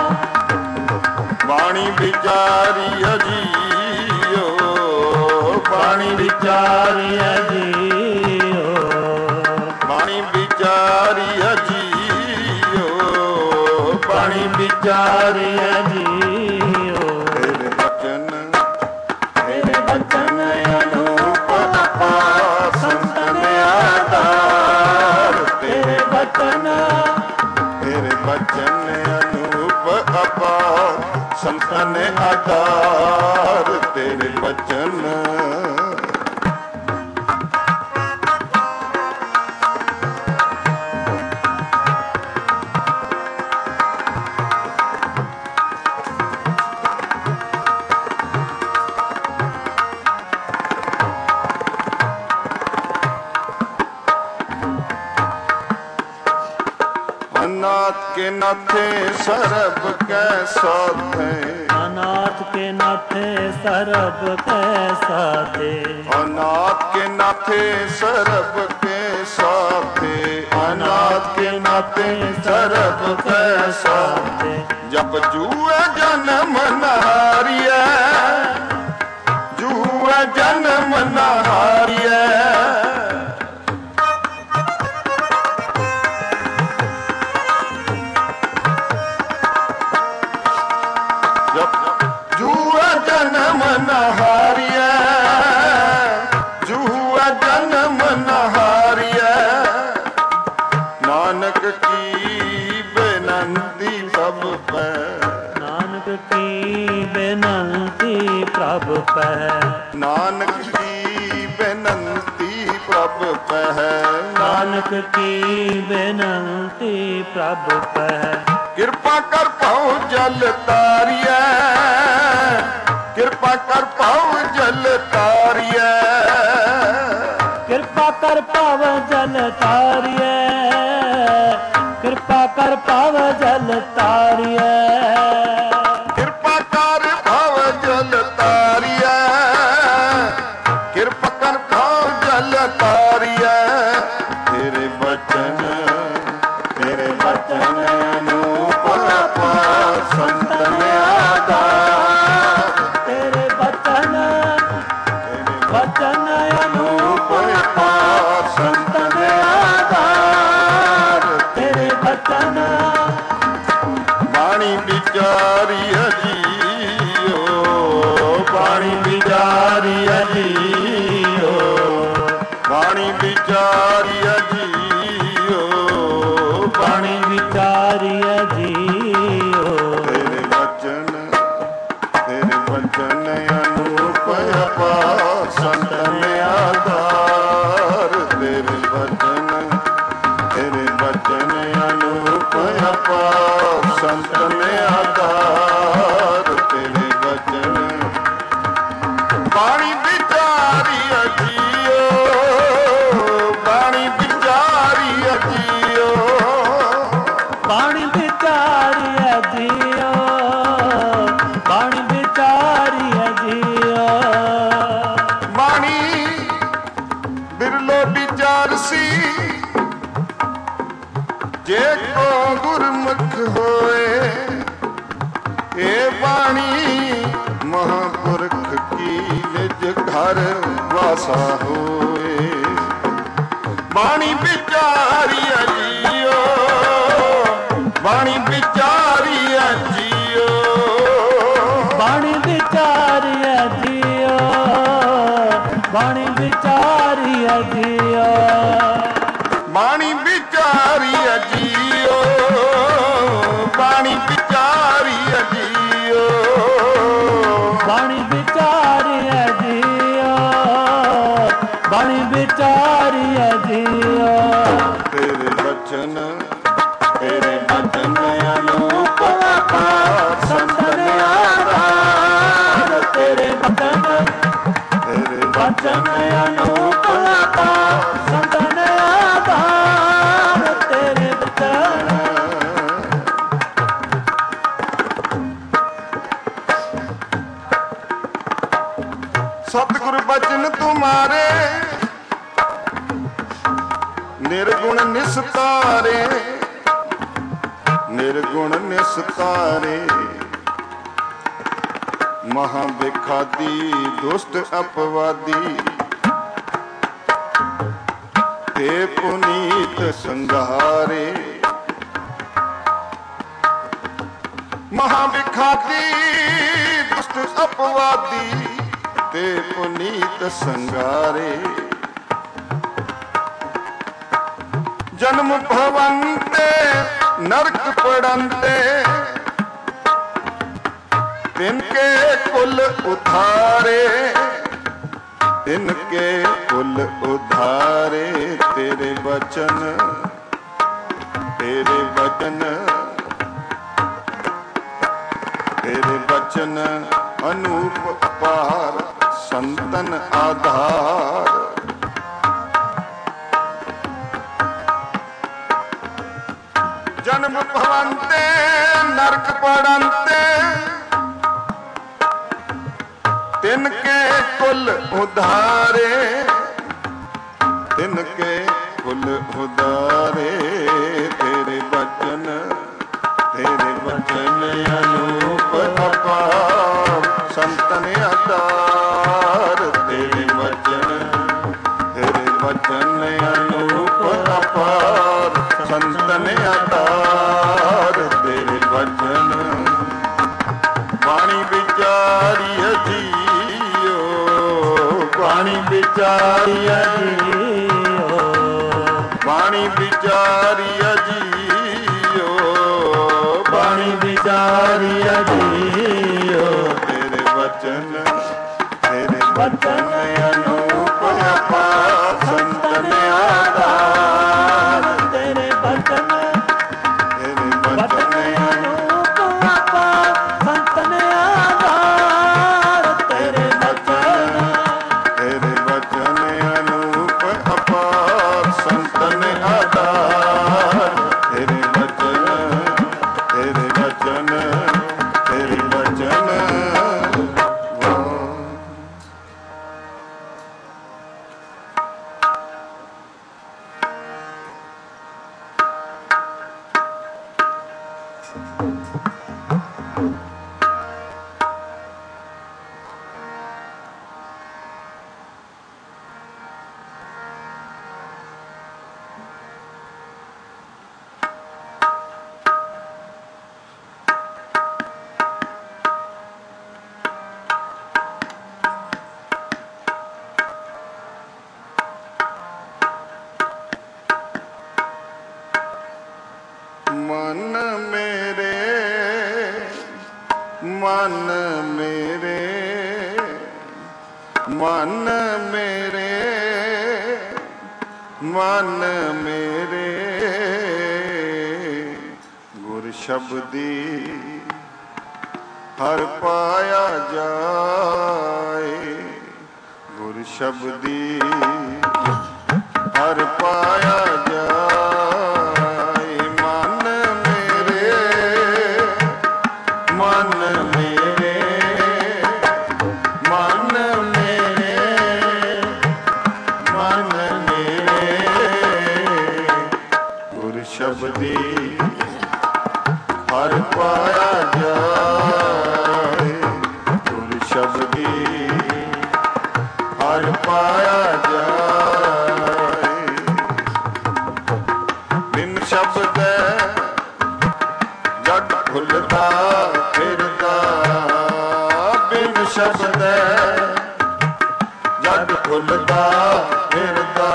A: बाणी विचारी अजीयो, बाणी विचारी
B: जियो,
A: बाणी विचारी अजीयो, बाणी
B: विचारी जियो।
A: तेरे बचन, तेरे बचन अनूप अपार संतन आधार। तेरे
B: बचन,
A: तेरे बचन अनूप अपार संतन आधार। तेरे बचन अनाथ के नाथे सरब कै साथे,
B: अनाथ के नाथे सरब के साथे,
A: अनाथ के नाथे सरब के साथे, अनाथ के नाथे सरब के साथे। जब जुए जन्म नहारिया, जुए जन्म नहारिया, जुआ जन्म नहारिया, जुआ जन्म नहारिया। नानक की बेनंती सब पे,
B: नानक की बेनंती प्रभु पे,
A: नानक की बेनंती प्रभु पे है।
B: नानक की बेनंती प्रभु पे।
A: कृपा कर पाओ जल तारिया, कृपा कर पाओ जल तारिया,
B: कृपा कर पाव जल तारिए, कृपा कर पाव जल तारिए,
A: कृपा कर भाव जल तारिया, कृपा कर भाव जल तारिया। तेरे बचन, तेरे बचन अनूप अपार संतन आधार।
B: तेरे बचन,
A: तेरे
B: बचन अनूप
A: अपार संतन आधार।
B: तेरे बचन
A: बाणी विचारी अजीयो, बाणी
B: विचारी जियो,
A: बाणी विचारी अजीयो,
B: पानी विचारी जियो।
A: तेरे वचन, तेरे वचन अनूप अपार संतन आधार। तेरे वचन, तेरे वचन अनूप अपार संतन आधार। तेरे वचन बाणी विचारी अजीयो, बाणी विचारी अजीयो,
B: पानी विचारी जियो, पानी विचारी जियो।
A: बाणी बिरलो विचारसी, जे को गुरमुख होए। ए बाणी महापुरख की निज घर वासा होए। बाणी विचारी जियो, बाणी विचारी जियो,
B: पानी ਬਾਣੀ ਵਿਚਾਰੀਐ ਜੀਓ,
A: ਬਾਣੀ ਵਿਚਾਰੀਐ ਜੀਓ, ਬਾਣੀ ਵਿਚਾਰੀਐ ਜੀਓ,
B: ਬਾਣੀ ਵਿਚਾਰੀਐ ਜੀਓ, ਬਾਣੀ ਵਿਚਾਰੀਐ ਜੀਓ।
A: ਤੇਰੇ ਬਚਨ ਤੇਰੇ ਬਚਨ ਅਨੂਪ ਅਪਾਰ ਸੰਤਨ ਆਧਾਰ,
B: ਤੇਰੇ ਬਚਨ
A: ਤੇਰੇ
B: ਬਚਨ ਅਨੂਪ ਅਪਾਰ ਸੰਤਨ ਆਧਾਰ, ਤੇਰੇ ਬਚਨ।
A: ਸਤਿਗੁਰ ਬਚਨ ਤੁਮਾਰੇ ਨਿਰਗੁਣ ਨਿਸਤਾਰੇ, ਨਿਰਗੁਣ ਨਿਸਤਾਰੇ, ਮਹਾ ਬੇਖਾਦੀ ਦੁਸ਼ਟ ਅਪਵਾਦੀ, ਤੇ ਪੁਨੀਤ ਸੰਘਾਰੇ। ਮਹਾ ਬੇਖਾਦੀ ਦੁਸ਼ਟ ਅਪਵਾਦੀ, ਤੇ ਪੁਨੀਤ ਸੰਘਾਰੇ। ਜਨਮ ਭਵੰਤੇ ਨਰਕ ਪੜੰਤੇ, ਤਿਨਕੇ ਕੁਲ ਉਧਾਰੇ, ਤਿਨਕੇ ਕੁਲ ਉਧਾਰੇ। ਤੇਰੇ ਬਚਨ ਤੇਰੇ ਬਚਨ ਤੇਰੇ ਬਚਨ ਅਨੂਪ ਅਪਾਰ ਸੰਤਨ ਆਧਾਰ। ਜਨਮ ਭਵੰਤੇ ਨਰਕ ਪੜੰਤੇ, ਤਿਨਕੇ ਕੁਲ ਉਧਾਰੇ, ਤਿਨਕੇ ਕੁਲ ਉਧਾਰੇ। ਤੇਰੇ ਬਚਨ ਤੇਰੇ ਬਚਨ ਅਨੂਪ ਅਪਾਰ ਸੰਤਨ ਆਧਾਰ, ਤੇਰੇ ਬਚਨ ਤੇਰੇ ਬਚਨ ਅਨੂਪ ਅਪਾਰ ਸੰਤਨ ਆਧਾਰ। ਤੇਰੇ ਬਚਨ ਬਾਣੀ ਵਿਚਾਰੀਐ ਜੀਓ, ਬਾਣੀ ਵਿਚਾਰੀਐ
B: ਜੀਓ,
A: ਬਾਣੀ ਵਿਚਾਰੀਐ ਜੀਓ,
B: ਬਾਣੀ ਵਿਚਾਰੀਐ ਜੀਓ।
A: ਤੇਰੇ ਬਚਨ ਤੇਰੇ
B: ਬਚਨ
A: ਅਨੂਪ ਅਪਾਰ ਸੰਤਨ ਆਧਾਰ,
B: ਤੇਰੇ ਬਚਨ
A: ਤੇਰੇ
B: ਬਚਨ
A: ਬਚਨ
B: ਅਨੂਪ ਅਪਾਰ ਸੰਤਨ ਆਧਾਰ, ਤੇਰੇ ਬਚਨ
A: ਤੇਰੇ ਬਚਨ ਅਨੂਪ ਅਪਾਰ ਸੰਤਨ ਆਧਾਰ। ਤੇਰੇ ਬਚਨ ਤੇਰੇ ਬਚਨ ਤੇਰੇ ਬਚਨ ਮਨ ਮੇਰੇ ਮਨ ਮੇਰੇ ਮਨ ਮੇਰੇ ਮਨ ਮੇਰੇ ਗੁਰ ਸ਼ਬਦੀ ਹਰ ਪਾਇਆ ਜਾਏ, ਗੁਰ ਸ਼ਬਦੀ ਹਰ ਪਾਇਆ ਜਾਏ। ਮਨ ਮੇਰੇ ਮਨ ਮੇਰੇ ਮਨ ਮੇਰੇ ਮਨ ਮੇਰੇ ਗੁਰ ਸ਼ਬਦੀ ਹਰ ਪਾਇਆ ਜਾਏ, ਗੁਰ ਸ਼ਬਦੀ ਹਰ ਪਾਇਆ ਜਾਏ। ਬਿਨ ਸ਼ਬਦ ਜਗ ਭੁੱਲਦਾ ਫਿਰਦਾ, ਬਿਨ ਸ਼ਬਦ ਜਗ ਭੁੱਲਦਾ ਫਿਰਦਾ,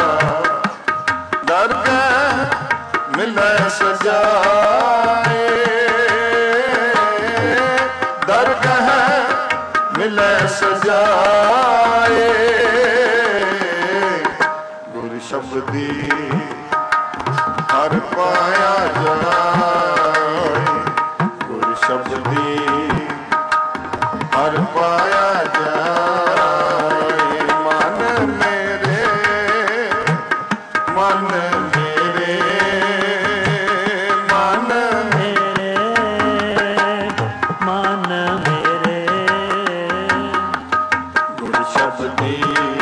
A: ਦਰਗਹਿ ਮਿਲੈ ਸਜਾਏ, ਦਰਗਹਿ ਮਿਲੈ ਸਜਾਏ। ਗੁਰ ਸ਼ਬਦੀ ਹਰ ਪਾਇਆ ਜਾਏ, ਗੁਰ ਸ਼ਬਦੀ ਹਰ ਪਾਇਆ ਜਾਏ। ਮਨ ਮੇਰੇ, ਮਨ ਮੇਰੇ, ਮਨ
B: ਮੇਰੇ, ਮਨ ਮੇਰੇ,
A: ਗੁਰ ਸ਼ਬਦੀ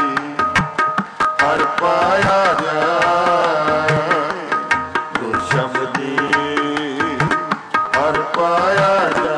A: ਹਰ ਪਾਇਆ ਜਾਏ, ਗੁਰ ਸ਼ਬਦੀ ਹਰ ਪਾਇਆ ਜਾਏ।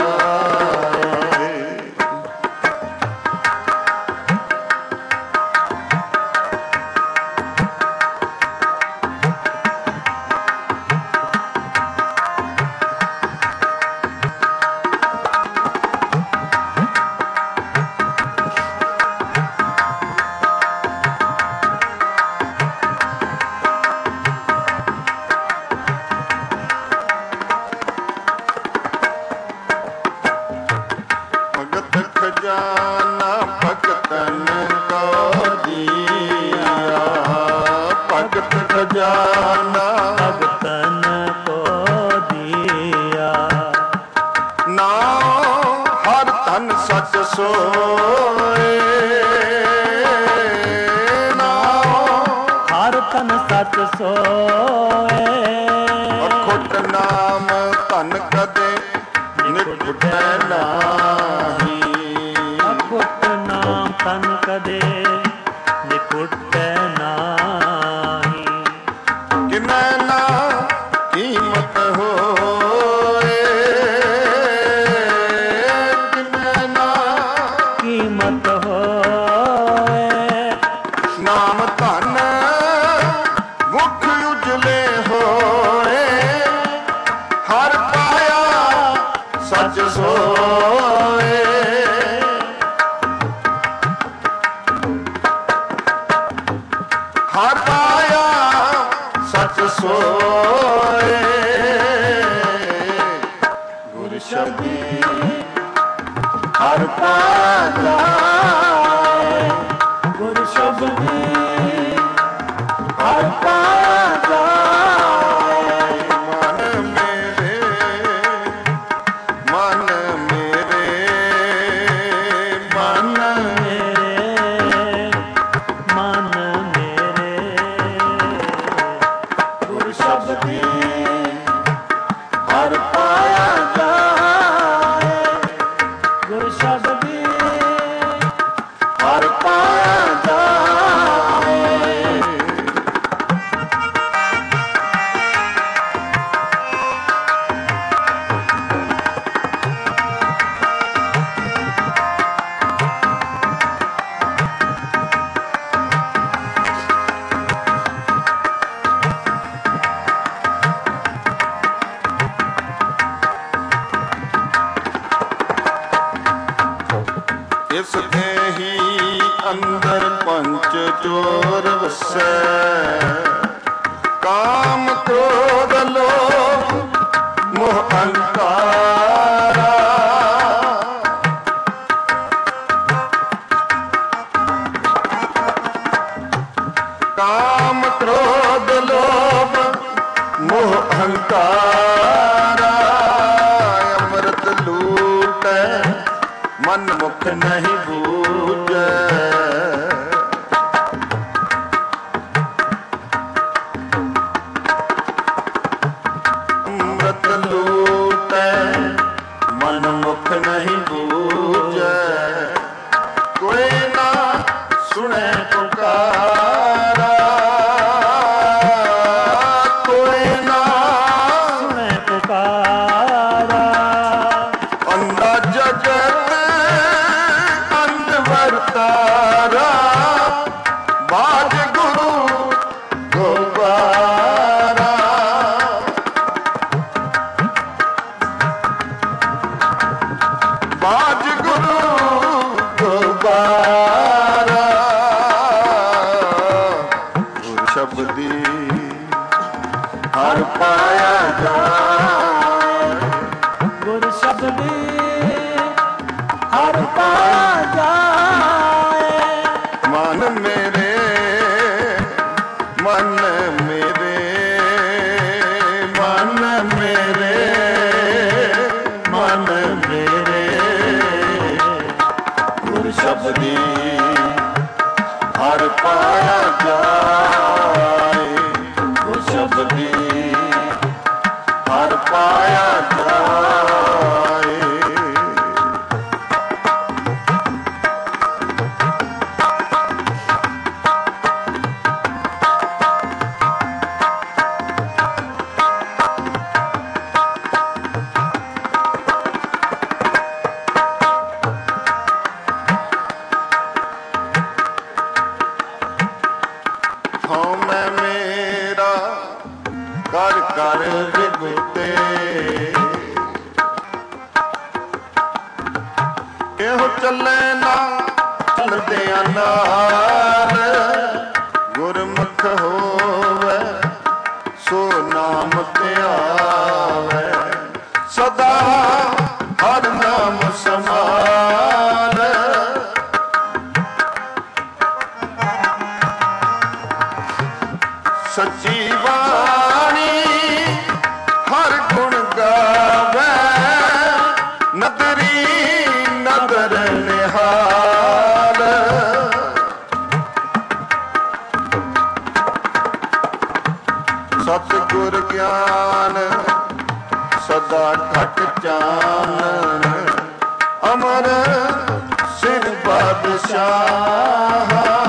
A: ਭਗਤ ਖਜ਼ਾਨਾ ਭਗਤਨ ਕੋ ਦੀਆ, ਭਗਤ ਖਜ਼ਾਨਾ
B: ਭਗਤਨ ਕੋ ਦੀਆ।
A: ਨਾਮ ਹਰ ਧਨ ਸਚ ਸੋਏ, ਨਾਮ
B: ਹਰ ਤਨ ਸਚ ਸੋਏ।
A: ਅਖੁੱਟ ਨਾਮ ਧਨ ਕਦੇ ਨਿਕਟੈ ਨਾਹੀ,
B: ਅਖੁੱਟ ਨਾਮ ਤਨ ਕਦੇ ਨਿਕਟੈ ਨਾਹੀ।
A: ਕਿਨੈ ਨਾ ਕੀਮਤ ਹੋਏ, ਕਿਨੈ ਨਾ
B: ਕੀਮਤ ਹੋਏ।
A: ਨਾਮ ਧਨ ਮੁਖ ਉਜਲੇ ਹੋਏ, ਹਰ ਪਾਇਆ ਸਚ ਸੋਏ। ਹਰ ਪਾਇਆ ਸਚ ਸੋਏ। ਗੁਰ ਸ਼ਬਦੀ ਹਰ ਪਾਇਆ ਜਾਏ,
B: ਗੁਰ ਸ਼ਬਦੀ
A: ਹਰ ਪਾਇਆ ਜਾਏ। ਮਨ ਮੇਰੇ, ਮਨ ਮੇਰੇ, ਮਨ
B: ਮੇਰੇ, ਮਨ ਮੇਰੇ।
A: ਗੁਰ ਸ਼ਬਦੀ ਹਰ ਪਾਇਆ ਜਾਏ,
B: ਗੁਰ ਸ਼ਬਦੀ
A: ਹਰ ਪਾਇਆ ਜਾਏ। ਇਸ ਦੇ ਹੀ ਅੰਦਰ ਪੰਚ ਚੋਰ ਵਸੈ, ਕਾਮ ਕ੍ਰੋਧ ਲੋਭ ਮੋਹ ਅਹੰਕਾਰਾ। ਕਾਮ ਕ੍ਰੋਧ ਲੋਭ ਮੋਹ ਅਹੰਕਾਰਾ। ਅੰਮ੍ਰਿਤ ਲੂਟੈ ਮਨ ਮੁਖ ਨਹੀਂ ਬੂਝੈ, ਅੰਮ੍ਰਿਤ ਲੂਟੈ ਮਨ ਮੁਖ ਨਹੀਂ ਬੂਝੈ। ਕੋਈ ਨਾ ਸੁਣੈ ਪੁਕਾਰਾ, ਕੋਈ ਨਾ
B: ਸੁਣੈ ਪੁਕਾਰਾ।
A: ਅੰਦਾ ਜਗਤ ਸ਼ਬਦੀ ਹਰ ਪਾਇਆ ਜਾਏ,
B: ਗੁਰ ਸ਼ਬਦੀ ਹਰ ਪਾਇਆ ਜਾਏ।
A: ਮਨ ਮੇਰੇ ਮਨ ਮੇਰੇ ਮਨ ਮੇਰੇ
B: ਮਨ ਮੇਰੇ ਗੁਰ
A: ਸ਼ਬਦੀ ਹਰ ਪਾਇਆ ਜਾਏ,
B: ਗੁਰ ਸ਼ਬਦੀ
A: ਹਰ ਪਾਇਆ ਜਾਏ। ਹਉ ਮੈਂ ਮੇਰਾ ਕਰ ਕਰ ਵਿਗੁਤੇ, ਇਹੋ ਚੱਲੇ ਨਾ ਚਲਦਿਆਂ ਨਾਲ, ਗੁਰਮੁਖ ਹੋਵੇ ਸੋ ਨਾਮ ਧਿਆਵੇ, ਸਦਾ ਹਰ ਨਾਮ ਸਮਾਲ। ਸੱਚੀ ਬਾਣੀ ਹਰ ਗੁਣ ਗਾਵੇ, ਨਦਰੀ ਨਦਰ ਨਿਹਾਲ। ਸਤਿਗੁਰ ਗਿਆਨ ਸਦਾ ਘਟ ਚਾਨਣ, ਅਮਰ ਸਿਰ ਬਾਦਸ਼ਾਹ।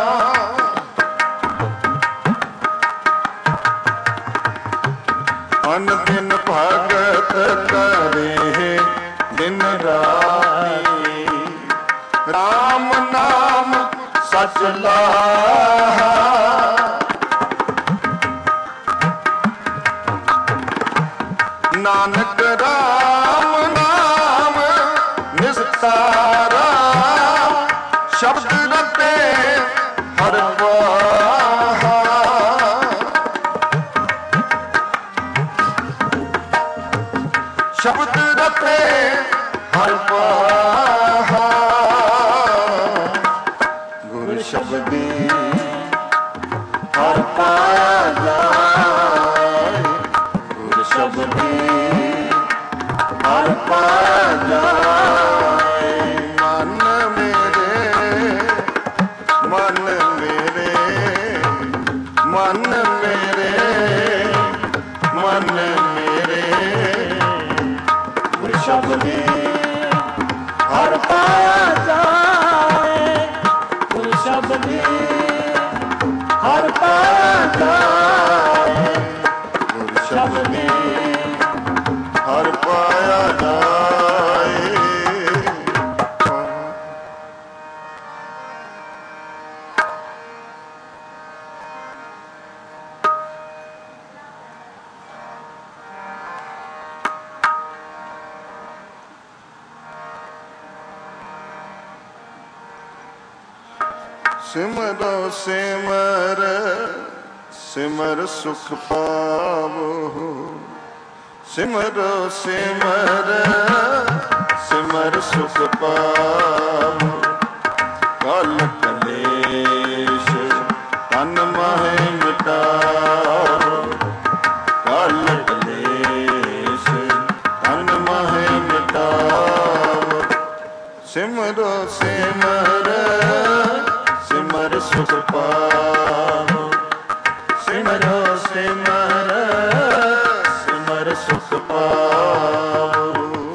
A: ਅਨ ਦਿਨ ਭਗਤ ਕਰੇ ਦਿਨ ਰਾਤੀ, ਰਾਮ ਨਾਮ ਸਚ ਲਾਹਾ। ਨਾਨਕ ਰਾਮ ਨਾਮ ਨਿਸਤਾਰਾ, ਸ਼ਬਦ ਰਤੇ ਹਰ ਵਾਹਾ। ਸ਼ਬਦ ਰਤੇ ਹਰ ਪਾਹਾ, ਗੁਰ ਸ਼ਬਦੀ ਹਰ ਪਾਇਆ ਜਾਏ, ਗੁਰ ਸ਼ਬਦੀ ਹਰ ਪਾਇਆ ਜਾਏ। ਮਨ ਮੇਰੇ ਮਨ ਮੇਰੇ ਮਨ ਮੇਰੇ ਮਨ ਮੇਰੇ
B: ਸ਼ਬਦੀ ਹਰ ਪਾਇਆ ਜਾਏ, ਗੁਰ ਸ਼ਬਦੀ ਹਰ ਪਾਇਆ ਜਾਏ,
A: ਗੁਰ
B: ਸ਼ਬਦੀ
A: ਹਰ ਪਾਇਆ ਜਾਏ। ਸਿਮਰੋ ਸਿਮਰ ਸਿਮਰ ਸੁਖ ਪਾਵੋ, ਸਿਮਰੋ ਸਿਮਰ ਸਿਮਰ ਸੁਖ ਪਾਵੋ। ਕਲ ਕਲੇਸ਼ ਤਨ ਮਹਿ ਮਿਟਾਵੋ, ਕਲ ਕਲੇਸ਼ ਤਨ ਮਹਿ ਮਿਟਾਵੋ। ਸਿਮਰੋ ਸਿਮਰ ਸਿਮਰ ਸੁਖ ਪਾਵੋ, ਸਿਮਰੋ ਸਿਮਰ ਸਿਮਰ ਸੁਖ ਪਾਵੋ।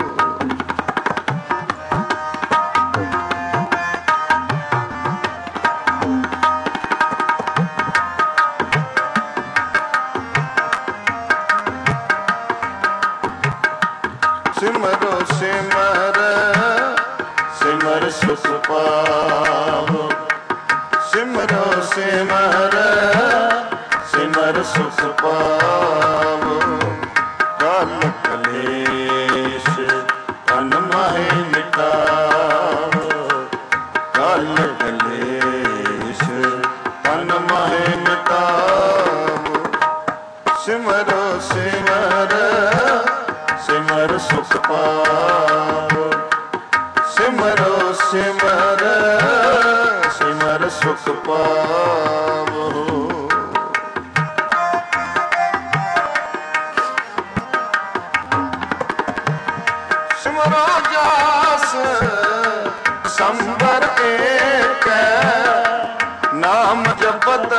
A: ਸਿਮਰੋ ਸਿਮਰ ਸਿਮਰ ਸੁਖ ਪਾਵੋ, ਸਿਮਰੋ ਸਿਮਰ ਸਿਮਰ ਸੁਖ ਪਾਵੋ। ਕਲ ਕਲੇਸ਼ ਤਨ ਮਹਿ ਮਿਟਾਵੋ, ਕਲ ਕਲੇਸ਼ ਤਨ ਮਹਿ ਮਿਟਾਵੋ। ਸੁਖ ਪਾਵੋ। ਸਿਮਰੋ ਸਿਮਰ ਸਿਮਰ ਸੁਖ ਪਾਵੋ। ਸਿਮਰੋ ਜਾਸ ਸੰਬਰ ਏਕ, ਨਾਮ ਜਪਤ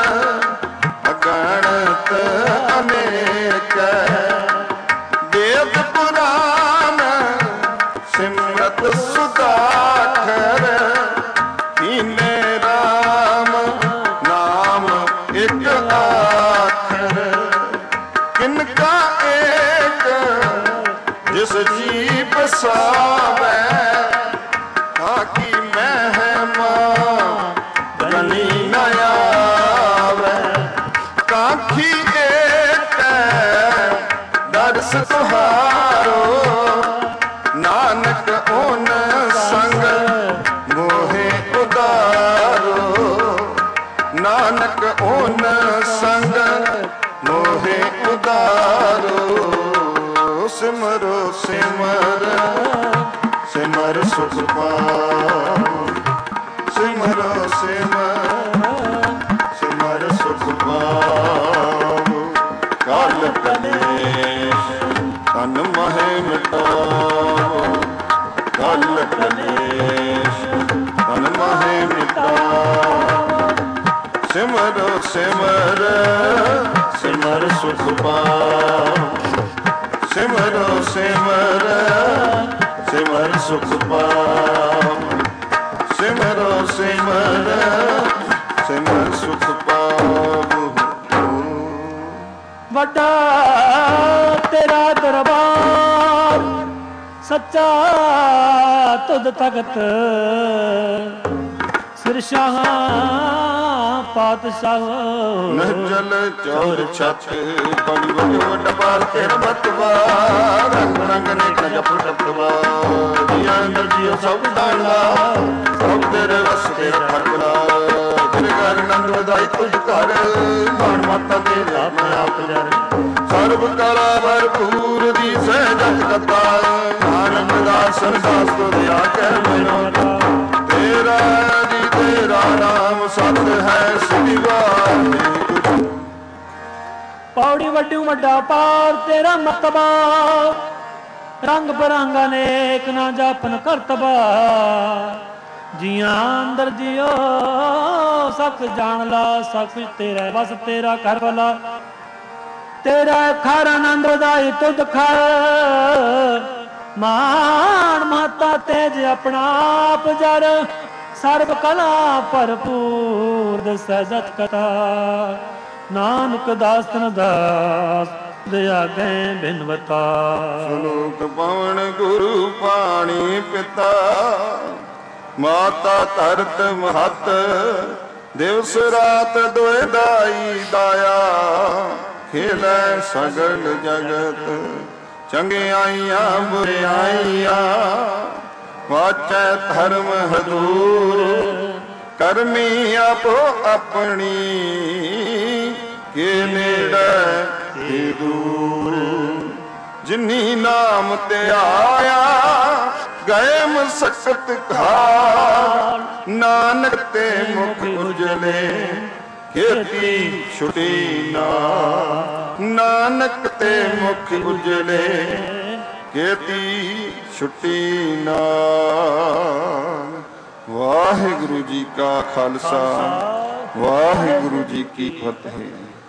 A: ਅਗਣਤ ਅਨੇਕ। ਵੇਦ ਪੁਰਾਨ ਸਿਮਰਤ ਸੁਦਾਖਰ, ਕੀਨੇ ਰਾਮ ਨਾਮ ਇਕ ਆਖਰ। ਕਿਨ ਕਾ ਏਕ ਜਿਸ ਜੀ ਬਸਾਵੈ, ਤਾਕੀ ਮਹਿਮਾ ਗਨੀ ਨ ਆਵੈ। ਕਾਖੀ ਏਕ ਦਰਸ ਤੁਹਾਰੋ, ਨਾਨਕ ਓਨ ਸੰਗ ਮੋਹਿ ਉਦਾਰੋ। ਨਾਨਕ ਓਨ ਸੰਗ ਮੋਹਿ ਉਦਾਰੋ। ਸਿਮਰੋ ਸਿਮਰ ਸਿਮਰ ਸੁਖ ਪਾਵੋ। ਸਿਮਰੋ ਸਿਮਰ ਸਿਮਰ ਸੁਖ ਪਾਵੋ। ਕਾਲ ਕਲੇਸ਼ ਤਨ ਮਹਿ ਮਿਟਾਵੋ। ਕਾਲ ਕਲੇਸ਼ ਤਨ ਮਹਿ ਮਿਟਾਵੋ। ਸਿਮਰੋ ਸਿਮਰ ਸਿਮਰ ਸੁਖ ਪਾਵੋ। ਸਿਮਰੋ ਸਿਮਰ ਸਿਮਰ ਸੁਖ ਪਾਵੋ। ਸਿਮਰੋ ਸਿਮਰ ਸਿਮਰ ਸੁਖ ਪਾਵੋ।
B: ਵੱਡਾ ਤੇਰਾ ਦਰਬਾਰ, ਸੱਚਾ ਤੁਧ ਤਖਤ। ਸਿਰਸ਼ਾਹ ਪਾਤਸ਼ਾਹ
A: ਨਹਜਲ ਚੌਰ ਛੱਤ, ਬੜੀ ਵੱਡ ਵੱਡ ਬਾਲ ਤੇਰਾ ਮਤਵਾ। ਰੰਗ ਰੰਗ ਨੇ ਜਪ ਟਪਵਾ, ਜੀਆਂ ਅੰਦਰ ਜੀਓ ਸਭ ਦਾਣਾ। ਸਭ ਤੇਰੇ ਵਸ ਤੇਰਾ ਠਕਰਾ, ਤੇਰੇ ਘਰ ਨੰਦ ਵਧਾਈ ਤੁਝ ਘਰ। ਬਾਣ ਮਾਤਾ ਤੇਰੇ ਮੈਂ ਆਪ ਜਰ, ਸਰਬ ਕਲਾ ਭਰਪੂਰ ਦੀ ਸਹਿਜਤ ਕਤਾ। ਆਨੰਦ ਦਾਸ ਦਾਸ ਤੁਧ ਆਖੈ ਮੈਨੂੰ, ਤੇਰਾ ਜੀ ਤੇਰਾ ਨਾਮ ਸਤ ਹੈ ਸ੍ਰੀ ਵਾਹਿਗੁਰੂ।
B: ਪੌੜੀ ਵੱਡੂ ਵੱਡਾ ਪਾਰ ਤੇਰਾ ਮਤਬਾ, ਰੰਗ ਬਰੰਗ ਅਨੇਕ ਨਾ ਜਾਪਨ ਕਰਤਬਾ। ਜੀਆਂ ਅੰਦਰ ਜਿਉ ਸਭ ਜਾਣ ਲਾ, ਸਭ ਕੁਝ ਤੇਰਾ ਬਸ ਤੇਰਾ ਕਰ ਭਲਾ। ਤੇਰਾ ਖਰ ਆਨੰਦ ਵਧਾਈ ਤੁਧ ਖਰ, ਮਾਨ ਮਾਤਾ ਤੇਜ ਆਪਣਾ ਆਪ ਜਰ। ਸਰਬ ਕਲਾ ਭਰਪੂਰ ਦਸੈ ਜਤ ਕਥਾ, ਨਾਨਕ ਦਾਸ ਤਨ ਦਾਸ ਦਇਆ ਗਏ ਬਿਨਵਤਾ।
A: ਸ਼ਲੋਕ ਪਵਨ ਗੁਰੂ ਪਾਣੀ ਪਿਤਾ, ਮਾਤਾ ਧਰਤ ਮਹਤ। ਦਿਵਸ ਰਾਤ ਦੋਇ ਦਾਈ ਦਾਇਆ, ਖੇਲੈ ਸਗਲ ਜਗਤ। ਚੰਗਿਆਈਆਂ ਬੁਰਿਆਈਆਂ, ਵਾਚੈ ਧਰਮ ਹਦੂਰ। ਕਰਮੀ ਆਪੋ ਆਪਣੀ, ਕੇ ਨੇੜੇ ਕੇ ਦੂਰ। ਜਿਨੀ ਨਾਮ ਤੇ ਆਇਆ, ਗਏ ਮਸਕਤ ਘਾਲ। ਨਾਨਕ ਤੇ ਮੁਖ ਉਜਲੇ, ਖੇਤੀ ਛੁਟੀ ਨਾ। ਨਾਨਕ ਤੇ ਮੁਖ ਉਜਲੇ, ਖੇਤੀ ਛੁਟੀ ਨਾ। ਵਾਹਿਗੁਰੂ ਜੀ ਕਾ ਖਾਲਸਾ, ਵਾਹਿਗੁਰੂ ਜੀ ਕੀ ਫਤਿਹ।